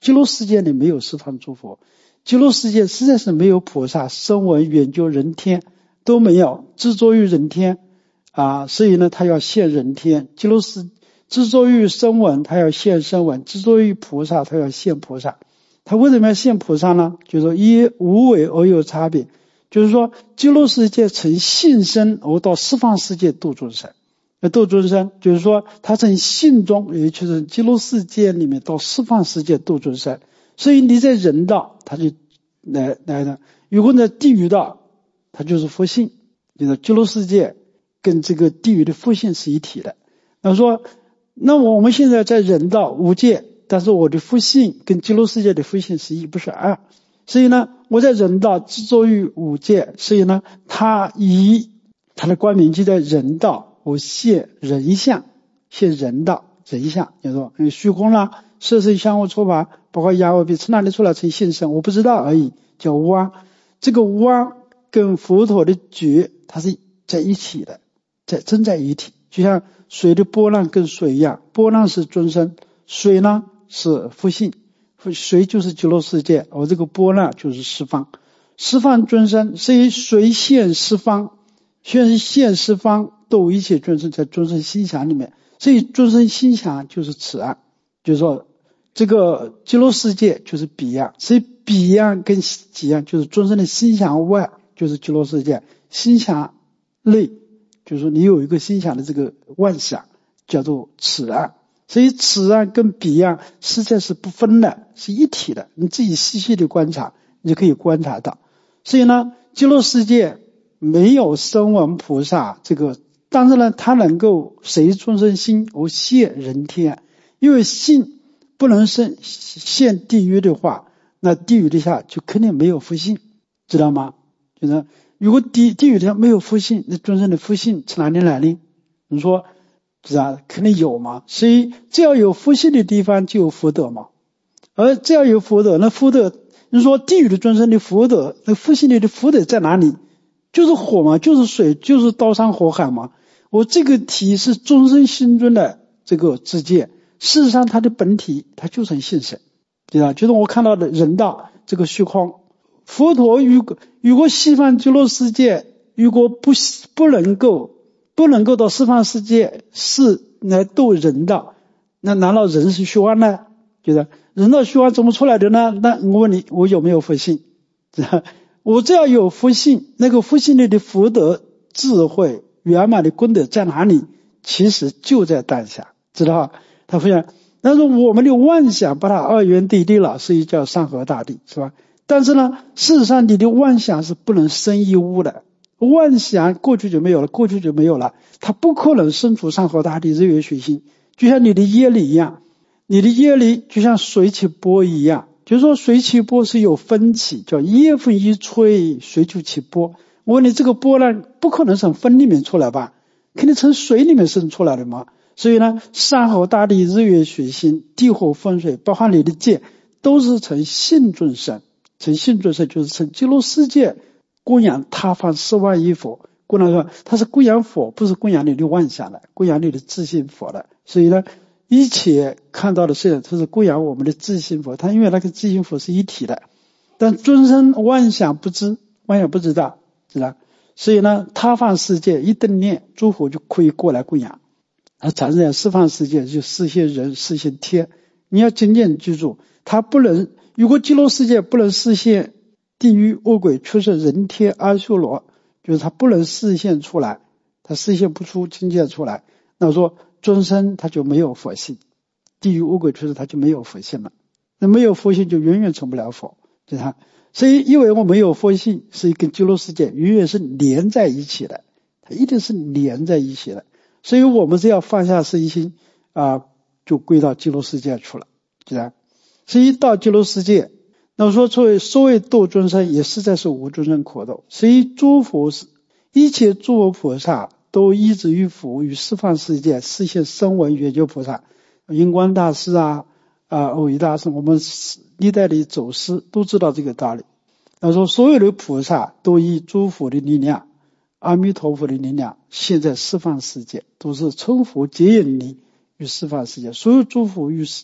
极乐世界里没有十方诸佛，极乐世界实在是没有菩萨、声闻、缘觉、人天都没有，执着于人天啊，所以呢他要现人天。极乐世执着于声闻，他要现声闻；执着于菩萨，他要现菩萨。他为什么要现菩萨呢？就是说以无为而有差别，就是说极乐世界成性身而到十方世界度众生。度众生就是说他从性中，也就是极乐世界里面到十方世界度众生。所以你在人道他就来来的，如果在地狱道他就是佛性，就是极乐世界跟这个地狱的佛性是一体的。那说那我们现在在人道无界，但是我的佛性跟极乐世界的佛性是一不是二，所以呢我在人道执着于五界，所以呢他以他的光明就在人道我现人相，现人道人相，就是说虚空啦、色身相互错法，包括雅我比从哪里出来成现身我不知道而已，叫妄。这个妄跟佛陀的觉它是在一起的，在真在一体，就像水的波浪跟水一样，波浪是众生，水呢是佛性，水就是极乐世界，而这个波浪就是十方，十方众生，所以水现十方，现现十方度一切众生，在众生心想里面，所以众生心想就是此岸，就是说这个极乐世界就是彼岸，所以彼岸跟彼岸就是众生的心想外就是极乐世界，心想内就是说你有一个心想的这个妄想叫做此岸，所以此岸跟彼岸实在是不分的，是一体的，你自己细细的观察你就可以观察到。所以呢极乐世界没有声闻菩萨这个，但是呢他能够随众生心而现人天，因为心不能现现地狱的话，那地狱底下就肯定没有佛性，知道吗？就是如果地地狱底下没有佛性，那众生的佛性从哪里来呢？你说是啊，肯定有嘛。所以只要有佛性的地方就有福德嘛，而只要有福德，那福德你说地狱的众生的福德，那佛性里的福德在哪里？就是火嘛，就是水，就是刀山火海嘛。我这个体是众生心中的这个知见，事实上它的本体它就是很现实，对吧？就是我看到的人道这个虚空，佛陀如果如果西方极乐世界如果不不能够不能够到西方世界是来度人道，那难道人是虚妄呢？就是人道虚妄怎么出来的呢？那我问你，我有没有佛性？我只要有佛性，那个佛性里的福德智慧圆满的功德在哪里？其实就在当下，知道吧？他分享，但是我们的妄想把它二元对立了，所以叫山河大地，是吧？但是呢事实上你的妄想是不能生一物的，妄想过去就没有了，过去就没有了，它不可能生出山河大地日月水星，就像你的业力一样，你的业力就像水起波一样，就是说水起波是有分起，叫业风一吹水就起波。我问你，这个波呢不可能从风里面出来吧，肯定从水里面生出来的嘛。所以呢山河大地日月水星地火风水包含你的界都是从性众生，从性众生就是从极乐世界供养他方十万亿佛，供养说他是供养佛，不是供养你的妄想的，供养你的自信佛的。所以呢一切看到的是它是供养我们的自信佛，它因为那个自信佛是一体的，但众生妄想不知，妄想不知道，知道？所以呢他方世界一顿念诸佛就可以过来供养，而产生在十方世界就实现人实现天。你要紧紧记住，他不能，如果极乐世界不能实现地狱恶鬼却是人天阿修罗，就是他不能实现出来，他实现不出境界出来，那说众生他就没有佛性，地狱恶鬼却是他就没有佛性了，那没有佛性就永远成不了佛，对吧？所以因为我没有佛性，所以跟极乐世界永远是连在一起的，它一定是连在一起的。所以我们只要放下身心啊，就归到极乐世界去了，对吧？所以到极乐世界，那么说作为所谓度众生也实在是无众生可度，所以诸佛是一切诸佛菩萨都依止于佛与十方世界实现声闻缘觉菩萨，印光大师啊啊藕益大师，我们历代的祖师都知道这个道理。那说所有的菩萨都以诸佛的力量，阿弥陀佛的力量现在十方世界，都是成佛接引你于十方世界，所有诸佛与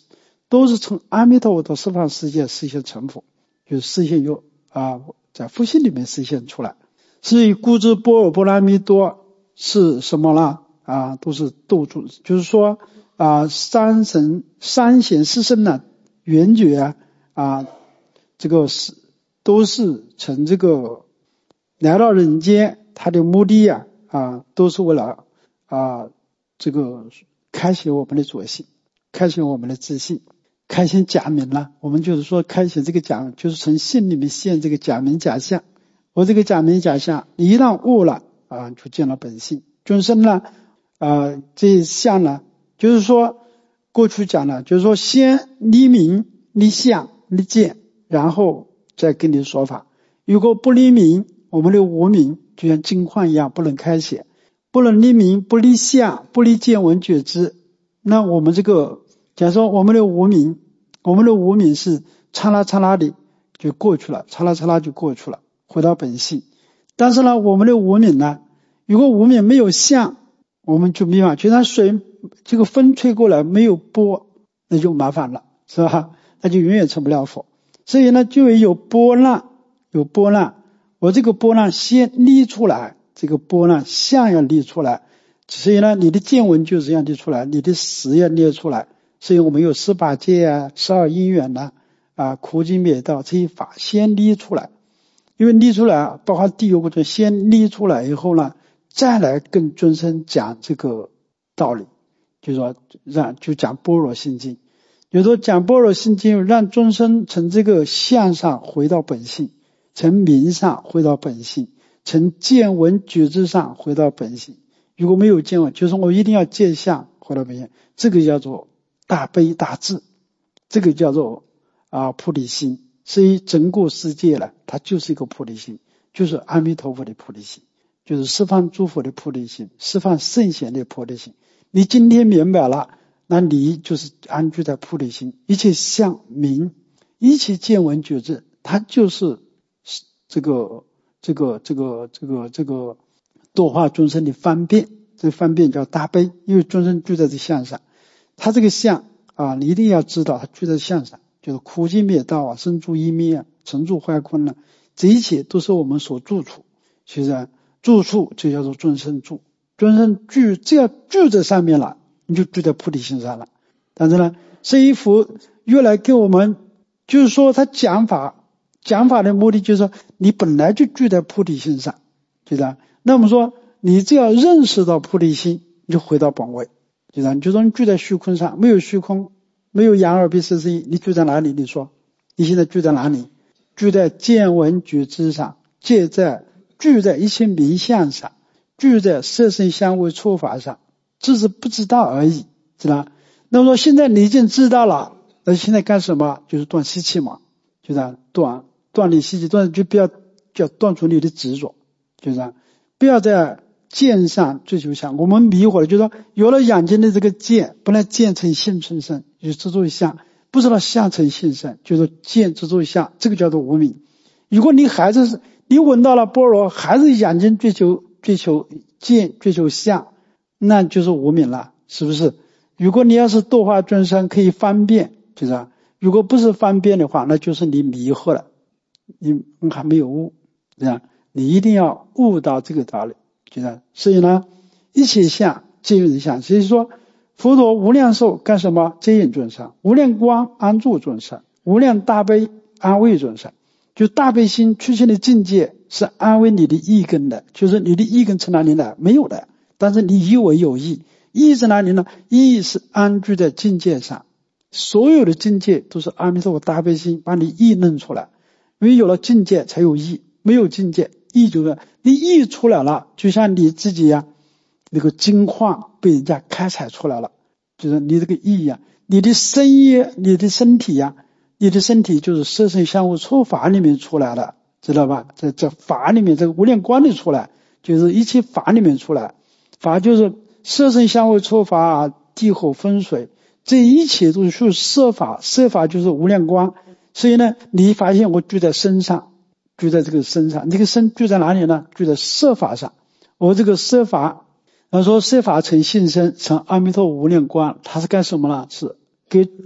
都是从阿弥陀佛的十方世界实现成佛，就是实现有啊，在复性里面实现出来。所以故知般若波罗蜜多是什么呢？啊，都是斗住，就是说啊，三神三贤四圣呢，圆觉啊，这个是都是从这个来到人间，他的目的呀啊，都是为了啊这个开显我们的觉性，开显我们的自信，开显假名了。我们就是说开显这个假，就是从性里面现这个假名假相。我这个假名假相，你一旦悟了啊，就见了本性。众生呢，啊这一相呢，就是说过去讲了，就是说先立名、立相、立见，然后再跟你说法。如果不立名，我们的无名就像金矿一样不能开显，不能立名、不立相、不立见闻觉知，那我们这个假如说我们的无名，我们的无名是刹那刹那的就过去了，刹那刹那就过去了，回到本性。但是呢，我们的无名呢，如果无名没有相，我们就没法，就像水这个风吹过来没有波，那就麻烦了，是吧？那就永远成不了佛。所以呢，就有波浪，有波浪，我这个波浪先立出来，这个波浪相要立出来。所以呢，你的见闻就是这样立出来，你的识要列出来。所以我们有十八界啊、十二因缘呐、啊、啊苦集灭道这些法先立出来。因为立出来，包括第六个就先立出来以后呢，再来跟众生讲这个道理，就是说让就讲般若心经。有时候讲般若心经，让众生从这个相上回到本性，从名上回到本性，从见闻觉知上回到本性。如果没有见闻，就是我一定要见相回到本性，这个叫做大悲大智，这个叫做啊菩提心。所以整个世界呢，它就是一个菩提心，就是阿弥陀佛的菩提心，就是十方诸佛的菩提心，十方圣贤的菩提心。你今天明白了，那你就是安居在菩提心，一切相名，一切见闻觉知，它就是这个这个这个这个这个度化众生的方便。这个方便叫大悲，因为众生居在这相上，它这个相啊，你一定要知道，它居在相上。就是苦集灭道啊，生住异灭啊，成住坏空啊，这一切都是我们所住处。其实住处就叫做众生住，众生聚，只要聚在上面了，你就聚在菩提心上了。但是呢，这一幅越来给我们，就是说他讲法，讲法的目的就是说，你本来就聚在菩提心上，就这样。那我们说，你只要认识到菩提心，你就回到本位，就这样。就说你聚在虚空上，没有虚空。没有眼耳鼻舌身意，你聚在哪里？你说你现在聚在哪里？聚在见闻觉知上，聚在聚在一切名相上，聚在色声香味触法上，只是不知道而已，知道？那么说现在你已经知道了，那现在干什么？就是断习气嘛，就这样断断你习气，断就不要叫断除你的执着，就这样，不要在见上追求相。我们迷惑了，就是说有了眼睛的这个见，不能见成性成身，就是执着于相，不知道相成性身，就是见执着于相，这个叫做无明。如果你还是你闻到了般若，还是眼睛追求追求见追求相，那就是无明了，是不是？如果你要是度化众生可以方便，就是啊，如果不是方便的话，那就是你迷惑了，你还没有悟，这样你一定要悟到这个道理。所以呢，一切相皆有人相。所以说佛陀无量寿干什么？接引众生，无量光安住众生，无量大悲安慰众生。就大悲心出现的境界是安慰你的意根的，就是你的意根从哪里来？没有的，但是你以为有意。意在哪里呢？意是安居在境界上，所有的境界都是阿弥陀佛大悲心把你意弄出来。因为有了境界才有意，没有境界意就是你意出来了，就像你自己呀、啊，那个金矿被人家开采出来了，就是你这个意呀、啊，你的身业，你的身体呀、啊，你的身体就是色声香味触法里面出来的，知道吧？在这法里面，这个无量光里出来，就是一切法里面出来。法就是色声香味触法啊，地火风水，这一切都是色法，色法就是无量光。所以呢，你发现我聚在身上。聚在这个身上，这个身聚在哪里呢？聚在色法上。我这个色法，他说色法成性身，成阿弥陀无量光，它是干什么呢？是给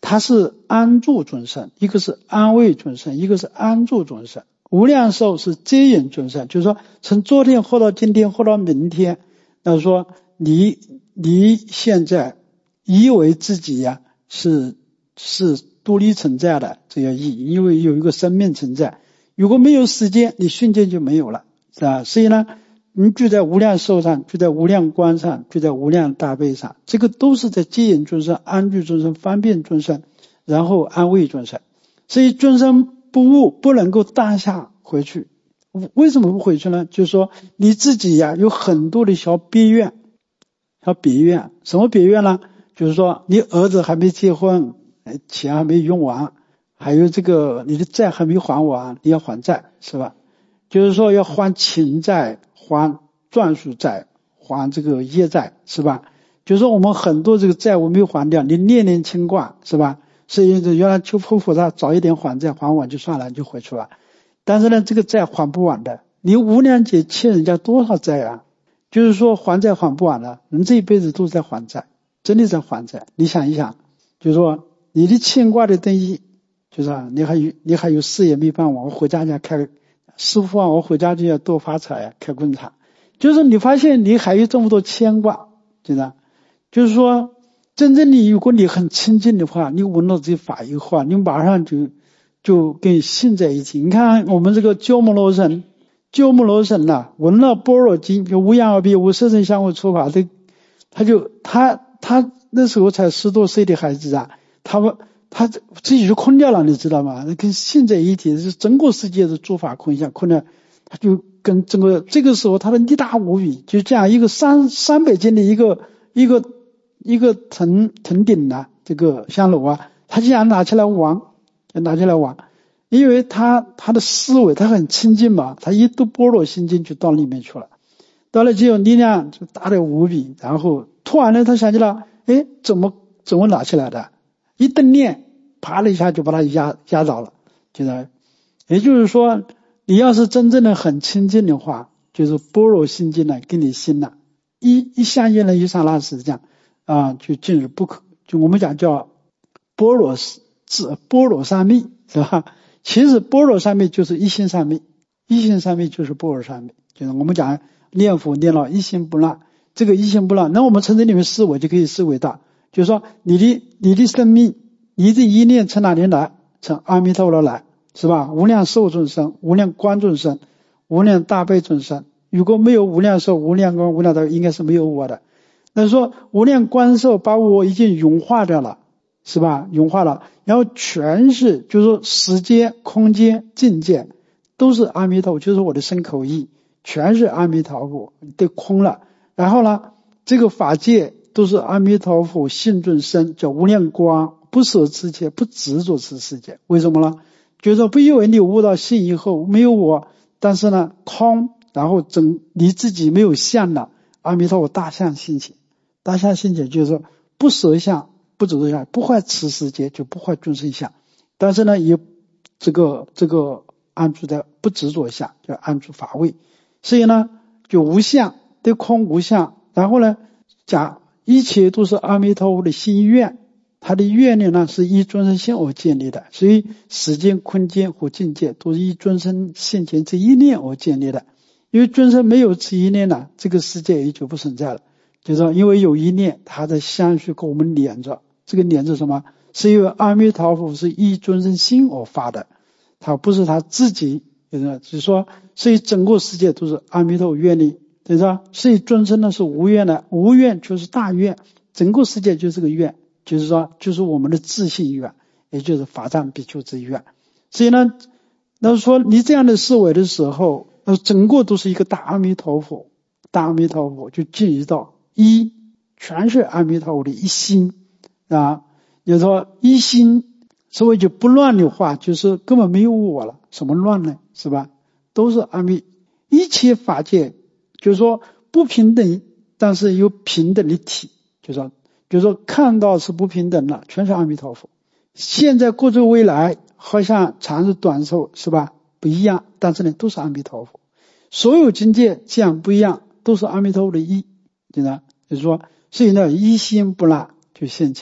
它是安住众生，一个是安慰众生，一个是安住众生。无量寿是接引众生，就是说从昨天活到今天，活到明天。那说你你现在以为自己呀、啊、是是独立存在的，这个意义，因为有一个生命存在。如果没有时间，你瞬间就没有了，是吧？所以呢，你就在无量寿上，就在无量光上，就在无量大悲上，这个都是在接引众生、安住众生、方便众生，然后安慰众生。所以众生不悟，不能够当下回去。为什么不回去呢？就是说你自己呀、啊、有很多的小别愿，小别愿。什么别愿呢？就是说你儿子还没结婚，钱还没用完，还有这个你的债还没还完，你要还债，是吧？就是说要还情债，还专属债，还这个业债，是吧？就是说我们很多这个债务没有还掉，你念念牵挂，是吧？所以原来求佛菩萨早一点还债，还完就算了，就回去了。但是呢，这个债还不完的，你无量劫欠人家多少债啊？就是说还债还不完了，人这一辈子都在还债，真的在还债。你想一想，就是说你的牵挂的东西，就是啊，你还有你还有事业没办完，我回家就要开师傅啊，我回家就要多发财啊，开工厂。就是你发现你还有这么多牵挂，对吧？就是说真正你如果你很亲近的话，你闻到这些法以后啊，你马上就就跟信在一起。你看我们这个鸠摩罗什，鸠摩罗什呐，闻了般若经，就无样而别无色声香味触法，这他就他他那时候才十多岁的孩子啊，他们他自己就空掉了，你知道吗？跟信在一体，是整个世界的诸法空相，空掉，他就跟整个这个时候他的力大无比，就这样一个三三百斤的一个一个一个藤藤顶啊，这个香炉啊，他竟然拿起来玩，拿起来玩，因为他他的思维他很亲近嘛，他一读般若心经就到里面去了，到了之后力量就大得无比，然后突然呢他想起来，哎，怎么怎么拿起来的？一顿念，啪的一下就把他压压倒了，就是也就是说，你要是真正的很亲近的话，就是般若心经呢跟你心呢一一相应了，一刹那时这样啊，就进入不可，就我们讲叫般若智般若三昧，是吧？其实般若三昧就是一心三昧，一心三昧就是般若三昧，就是我们讲念佛念到一心不乱，这个一心不乱，那我们从这里面思维就可以思维到，就是说你的你的生命，你的一念从哪里来？从阿弥陀罗来，是吧？无量寿众生，无量光众生，无量大悲众生。如果没有无量寿、无量光、无量大悲，应该是没有我的。那说无量光寿把我已经融化掉了，是吧？融化了，然后全是就是说时间、空间、境界都是阿弥陀佛，就是我的身口意，全是阿弥陀佛，都空了。然后呢，这个法界都是阿弥陀佛性众生，叫无量光，不舍此界，不执着此世界。为什么呢？就是说不以为你悟到性以后没有我，但是呢空，然后整你自己没有相了，阿弥陀佛大相性起，大相性起就是说不舍相，不执着相，不坏此世界，就不坏众生相。但是呢也这个这个安住在不执着相，叫安住法位。所以呢就无相，对空无相，然后呢讲一切都是阿弥陀佛的心愿，他的愿力呢是依众生心而建立的，所以时间、空间和境界都是依众生现前这一念而建立的。因为众生没有此一念呢，这个世界也就不存在了。就是说因为有一念，他在相续跟我们连着，这个连着什么？是因为阿弥陀佛是依众生心而发的，他不是他自己，就是说所以整个世界都是阿弥陀佛愿力，对吧？所以众生呢是无愿的，无愿就是大愿，整个世界就是个愿，就是说就是我们的自信愿，也就是法藏比丘之愿。所以呢那说你这样的思维的时候，那整个都是一个大阿弥陀佛，大阿弥陀佛就进入到一，全是阿弥陀佛的一心啊。有时候一心所谓就不乱的话，就是根本没有我了，什么乱呢？是吧？都是阿弥，一切法界就是说不平等，但是有平等的体，就是说就是说看到是不平等了，全是阿弥陀佛。现在过去未来好像长日短寿，是吧？不一样，但是呢都是阿弥陀佛。所有境界这样不一样，都是阿弥陀佛的一，对吧？就是说所以呢一心不乱就现前了。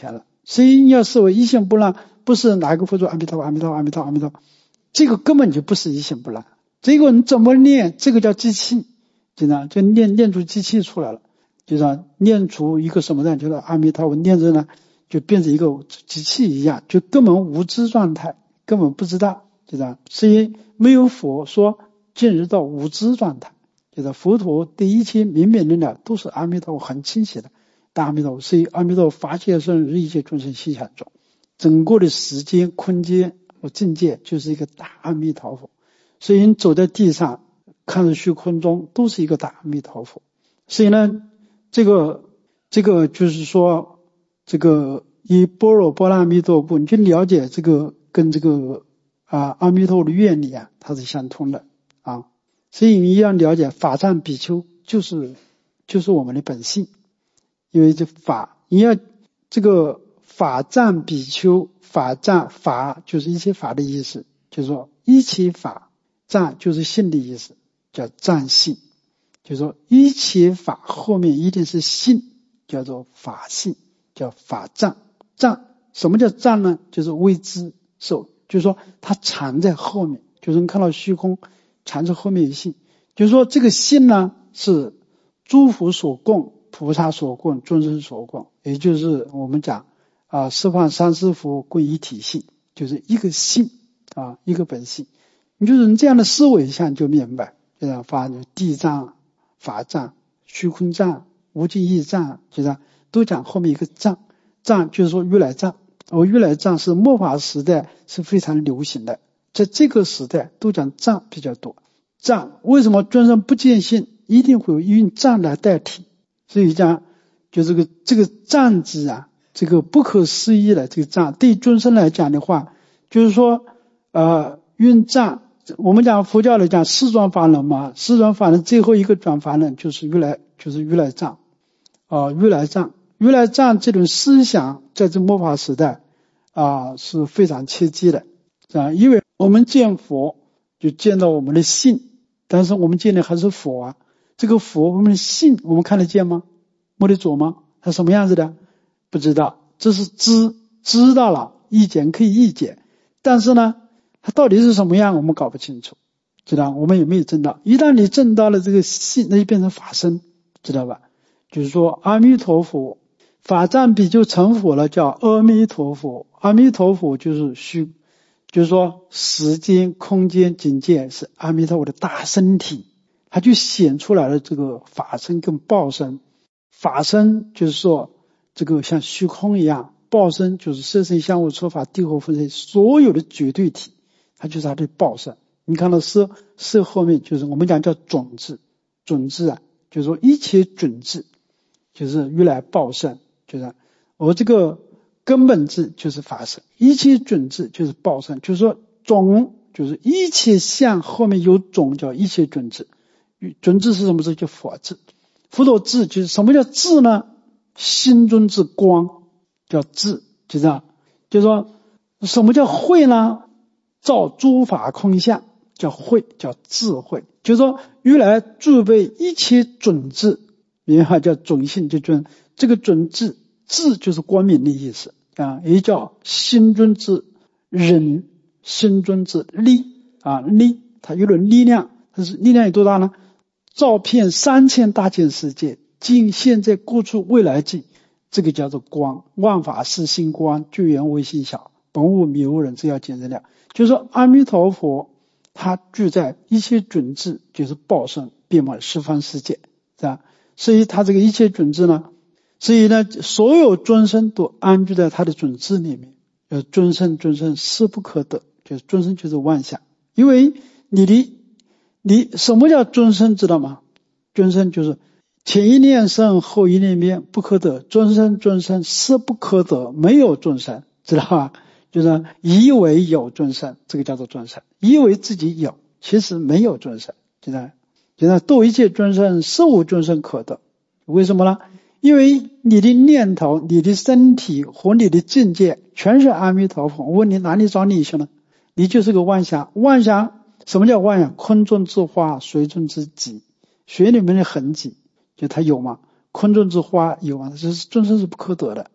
所以要视为一心不乱，不是哪个佛祖阿弥陀佛阿弥陀佛阿弥陀佛阿弥陀佛，这个根本就不是一心不乱。这个你怎么念，这个叫机器，就这样就念念出机器出来了，就这样念出一个什么呢？就是阿弥陀佛，念着呢就变成一个机器一样，就根本无知状态，根本不知道，就这样。所以没有佛说进入到无知状态，就是佛陀对一切明明明了都是阿弥陀佛很清晰的大阿弥陀佛。所以阿弥陀佛法界圣日一切众生心想中，整个的时间空间和境界就是一个大阿弥陀佛。所以你走在地上看着虚空中都是一个大阿弥陀佛。所以呢这个这个就是说这个以般若波罗蜜多故，你就了解这个跟这个啊阿弥陀佛的愿力啊它是相通的啊。所以你要了解法藏比丘就是就是我们的本性，因为这法你要这个法藏比丘，法藏法就是一切法的意思，就是说一切法，藏就是性的意思，叫藏性，就是说一切法后面一定是性，叫做法性，叫法藏。藏什么叫藏呢？就是未知受，就是说它藏在后面，就是你看到虚空藏在后面有性，就是说这个性呢是诸佛所供，菩萨所供，众生所供，也就是我们讲啊十方三世佛归一体性，就是一个性啊一个本性。你就是你这样的思维一下就明白，就这样发地藏、法藏、虚空藏、无尽意藏，就这样都讲后面一个藏，藏就是说如来藏。而如来藏是末法时代是非常流行的，在这个时代都讲藏比较多。藏为什么众生不见性，一定会用藏来代替？所以讲就这个这个藏字啊，这个不可思议的这个藏，对众生来讲的话，就是说呃用藏。我们讲佛教来讲四转法轮嘛，四转法轮最后一个转法轮就是如来，就是如来藏啊，如来藏，如来藏这种思想在这末法时代啊是非常切记的啊，因为我们见佛就见到我们的性，但是我们见的还是佛啊，这个佛我们的性我们看得见吗？摸得着吗？它什么样子的？不知道，这是知，知道了，意见可以意见，但是呢它到底是什么样我们搞不清楚，知道我们有没有证到？一旦你证到了这个性，那就变成法身，知道吧？就是说阿弥陀佛，法藏比丘成佛了叫阿弥陀佛，阿弥陀佛就是虚，就是说时间空间境界是阿弥陀佛的大身体，它就显出来了这个法身跟报身。法身就是说这个像虚空一样，报身就是色身相互说法地火分身所有的绝对体，它就是它的报身。你看到色，色后面就是我们讲叫种子，种子啊，就是说一切种子，就是如来报身，就是而这个根本字就是法身，一切种子就是报身，就是说种就是一切相后面有种叫一切种子，种子是什么字？叫佛字。佛陀字就是什么叫字呢？心中之光叫字，就这样，就是说什么叫慧呢？照诸法空相叫慧，叫智慧，就是说如来具备一切种子，名号叫种性，就准这个种子，智就是光明的意思啊，也叫心中之忍，心中之力啊，力它有了力量，它是力量有多大呢？照遍三千大千世界，今现在过去未来际，这个叫做光，万法是心光，具缘为心小，本无迷无人，这要见人量。就是说阿弥陀佛他具在一切种子，就是报身遍满十方世界，是吧？所以他这个一切种子呢，所以呢所有众生都安居在他的种子里面。呃，众生众生势不可得，就是众生就是妄想，因为你的你什么叫众生知道吗？众生就是前一念生后一念灭，不可得，众生众生势不可得，没有众生，知道吧？就是以为有众生，这个叫做众生，以为自己有，其实没有众生，知道？现在度一切众生，实无众生可得。为什么呢？因为你的念头、你的身体和你的境界全是阿弥陀佛，我问你哪里找你去呢？你就是个妄想。妄想什么叫妄想？空中之花，水中之鲫，水里面的痕迹就它有吗？空中之花有吗？这是众生是不可得的。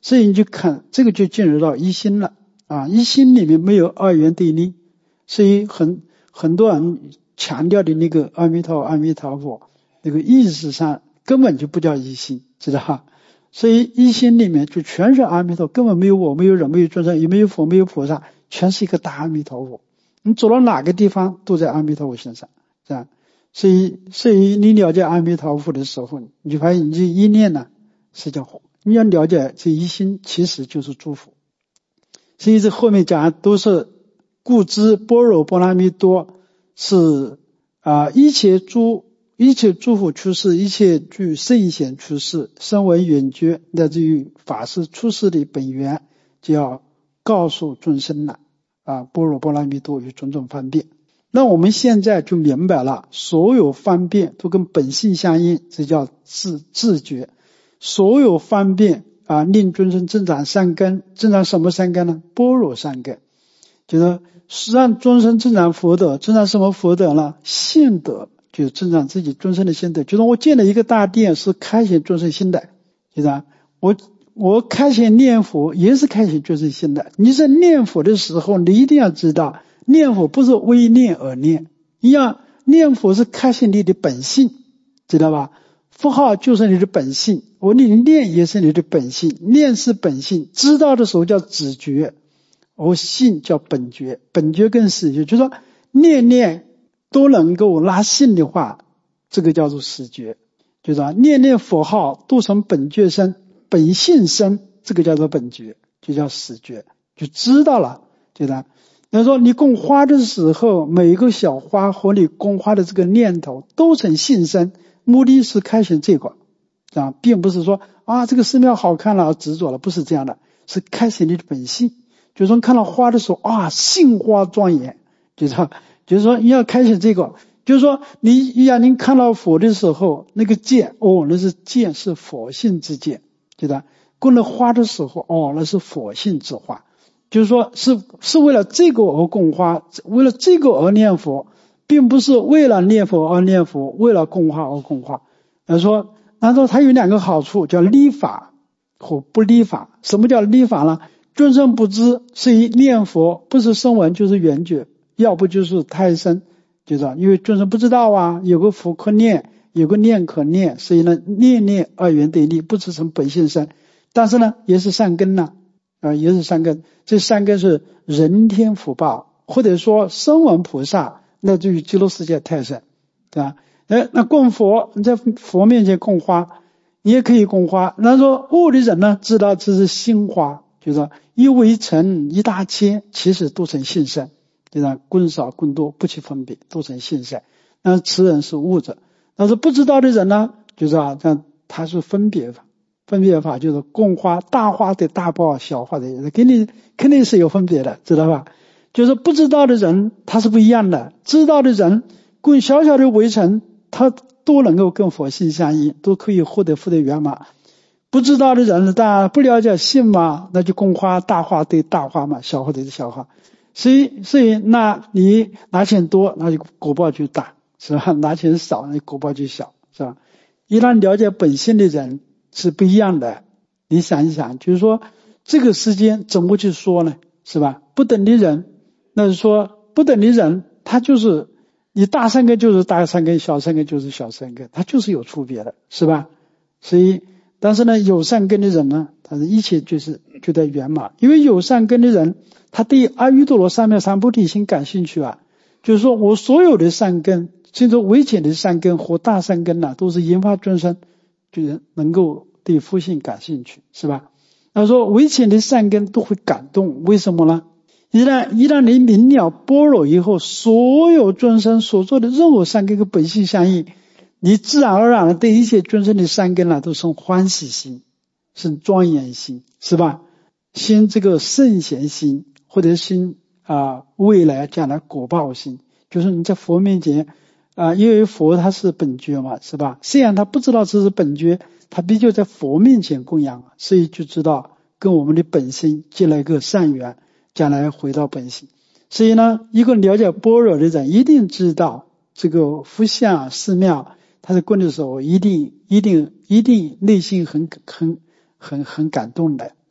所以你就看这个就进入到一心了啊，一心里面没有二元对立，所以很很多人强调的那个阿弥陀阿弥陀佛，那个意识上根本就不叫一心，知道吧？所以一心里面就全是阿弥陀，根本没有我，没有人，没有众生，也没有佛，没有菩萨，全是一个大阿弥陀佛。你走到哪个地方都在阿弥陀佛身上，是吧？所以所以你了解阿弥陀佛的时候，你就发现你这一念呢是叫你要了解这一心其实就是诸佛。所以这后面讲都是故知般若波罗蜜多是啊、呃、一切诸一切诸佛出世，一切具圣贤出世，声闻缘觉乃至于法师出世的本源，就要告诉众生了啊，般若波罗蜜多有种种方便。那我们现在就明白了，所有方便都跟本性相应，这叫自自觉。所有方便啊，令众生增长善根，增长什么善根呢？般若善根，就是让众生增长福德，增长什么福德呢？信德。就是增长自己众生的心德，就是我建了一个大殿是开显众生心的，就是我我开显念佛也是开显众生心的。你在念佛的时候，你一定要知道，念佛不是为念而念，一样念佛是开显你的本性，知道吧？符号就是你的本性，我你念也是你的本性，念是本性，知道的时候叫知觉，而信叫本觉，本觉跟实觉，就是说念念都能够拉信的话，这个叫做实觉，就是说念念佛号都从本觉生，本性生，这个叫做本觉，就叫实觉，就知道了，对吧？比如说你供花的时候，每一个小花和你供花的这个念头都成性生，目的是开显这个啊，并不是说啊这个寺庙好看了执着了，不是这样的，是开显你的本性。就是说看到花的时候啊，杏花庄严，就是说就是说你要开显这个，就是说你眼睛看到佛的时候，那个见哦，那是见是佛性之见，对吧？供了花的时候哦，那是佛性之花，就是说是是为了这个而供花，为了这个而念佛，并不是为了念佛而念佛，为了供花而供花。他说难道它有两个好处，叫立法和不立法。什么叫立法呢？众生不知，是以念佛不是声闻就是缘觉，要不就是胎生，就是因为众生不知道啊，有个佛可念，有个念可念，所以呢念念二元对立，不是从本性生，但是呢也是善根呢、啊，也是善根。这善根是人天福报，或者说声闻菩萨乃至于极乐世界太上，对吧？哎，那供佛，你在佛面前供花，你也可以供花。那说悟的人呢，知道这是心花，就是说一微尘一大千，其实都成性身，对吧？棍少棍多不其分别，都成性身。那此人是悟者。但是不知道的人呢，就是啊，这样他是分别法。分别法就是供花，大花的大报，小花的肯定肯定是有分别的，知道吧？就是不知道的人他是不一样的，知道的人供小小的微尘，他都能够跟佛性相应，都可以获得福德圆满。不知道的人当然不了解性嘛，那就供花，大花对大花嘛，小花对小花。所以所以那你拿钱多，那就果报就大，是吧？拿钱少，那果报就小，是吧？一旦了解本性的人是不一样的。你想一想，就是说这个世间怎么去说呢，是吧？不等的人，那是说不等的人，他就是你大善根就是大善根，小善根就是小善根，他就是有区别的，是吧？所以但是呢有善根的人呢，他的一切就是就在圆满。因为有善根的人，他对阿耨多罗三藐三菩提心感兴趣啊，就是说我所有的善根，甚至微浅的善根和大善根呢、啊，都是引发众生就是能够对佛性感兴趣，是吧？他说微浅的善根都会感动，为什么呢？一旦一旦你明了般若以后，所有众生所做的任何善根跟本性相应，你自然而然的对一切众生的善根呢、啊，都生欢喜心，生庄严心，是吧？心这个圣贤心，或者心啊，未来将来果报心，就是你在佛面前啊，因为佛他是本觉嘛，是吧？虽然他不知道这是本觉，他必须在佛面前供养，所以就知道跟我们的本心结了一个善缘，将来回到本性。所以呢，一个了解般若的人一定知道这个佛像寺庙他在供的时候一定一定一定内心很很很很感动的，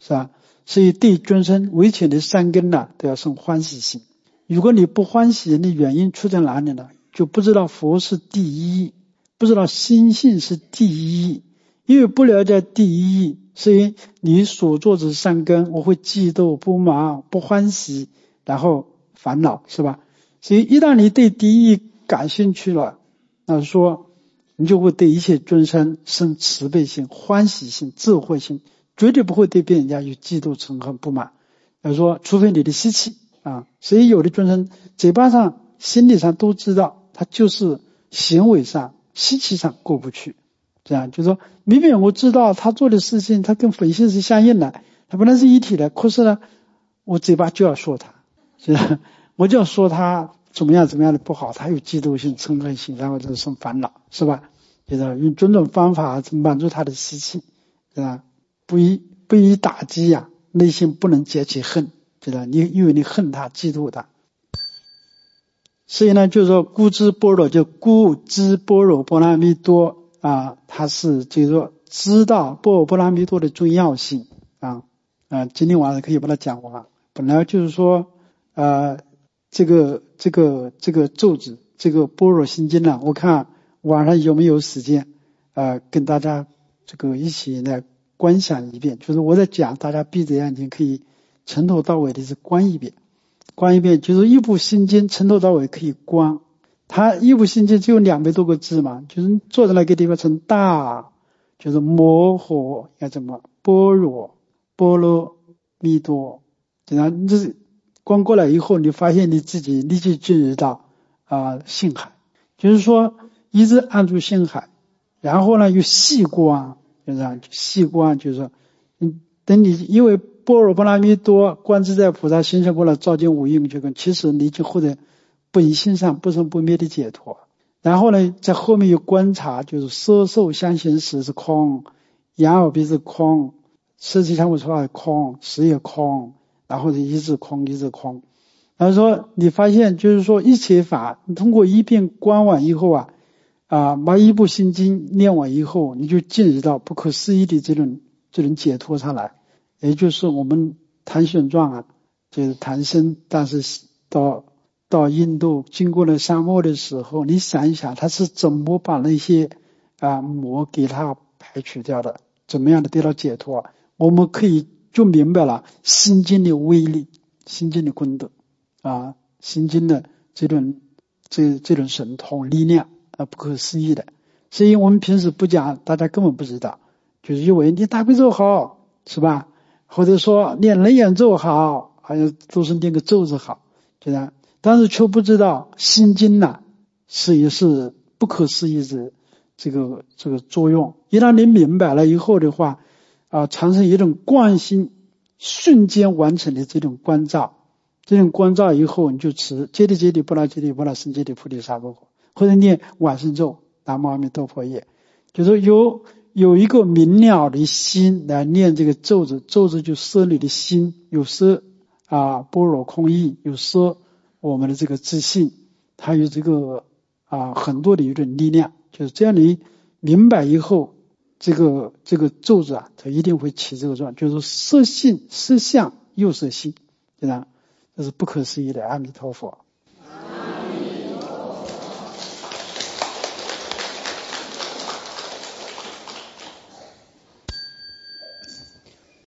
是吧？所以对众生维权的三根呢，都要生欢喜心。如果你不欢喜，你原因出在哪里呢？就不知道佛是第一，不知道心性是第一，因为不了解第一，所以你所做之三根，我会嫉妒、不满、不欢喜，然后烦恼，是吧？所以一旦你对第一感兴趣了，那说你就会对一切众生生慈悲心、欢喜心、智慧心，绝对不会对别人家有嫉妒、嗔恨、不满。要说除非你的习气啊，所以有的众生嘴巴上、心理上都知道，他就是行为上、习气上过不去。这样就是说，明明我知道他做的事情，他跟本性是相应的，他本来是一体的，可是呢，我嘴巴就要说他，是吧？我就要说他怎么样怎么样的不好，他有嫉妒心、嗔恨心，然后就生烦恼，是吧？就是用种种方法满足他的习气，是吧？不以不以打击呀、啊，内心不能结起恨，知道你因为你恨他、嫉妒他，所以呢，就是说故知般若，就故知般若波罗蜜多啊，它是就是说知道般若波罗蜜多的重要性啊啊，今天晚上可以把它讲完。本来就是说呃。这个这个这个咒子，这个般若心经呢，我看晚上有没有时间呃跟大家这个一起来观想一遍，就是我在讲，大家闭着眼睛可以从头到尾的是观一遍，观一遍就是一部心经从头到尾可以观。它一部心经只有两百多个字嘛，就是坐在那个地方成大，就是摩诃要怎么般若波罗蜜多，这样就是。观过来以后，你发现你自己立即进入到啊、呃、性海，就是说一直按住性海，然后呢又细观，就这样细观，就是说，嗯，等你因为般若波罗蜜多观自在菩萨行深般若照见五蕴皆空，其实你已经获得本性上不生不灭的解脱。然后呢，在后面有观察，就是色受相行识是空，眼耳鼻是空，色气香味触法空，识也空。然后是一直空一直空，然后说你发现就是说一切法，你通过一遍观完以后啊啊，把一部心经念完以后，你就进入到不可思议的这种这种解脱上来，也就是我们谈玄奘啊，就是谈僧，但是到到印度经过了沙漠的时候，你想一想他是怎么把那些啊魔给他排除掉的，怎么样的得到解脱，我们可以就明白了心经的威力，心经的功德啊，心经的这种这这种神通力量啊，不可思议的。所以我们平时不讲，大家根本不知道，就是以为你大悲咒好是吧？或者说念楞严咒好，还有都是念个咒字好，对吧？但是却不知道心经呢、啊、是也是不可思议的这个这个作用。一旦你明白了以后的话。啊，产生一种观心，瞬间完成的这种观照，这种观照以后，你就持揭谛揭谛波罗揭谛波罗僧揭谛菩提萨婆诃，或者念往生咒南无阿弥陀佛也，就是有有一个明了的心来念这个咒子，咒子就摄你的心，有摄啊般若空义，有摄我们的这个自信，它有这个啊很多的一种力量，就是这样你明白以后。这个这个咒子啊，它一定会起这个作用，就是色性、色相又色性，对吧？这是不可思议的阿弥陀佛。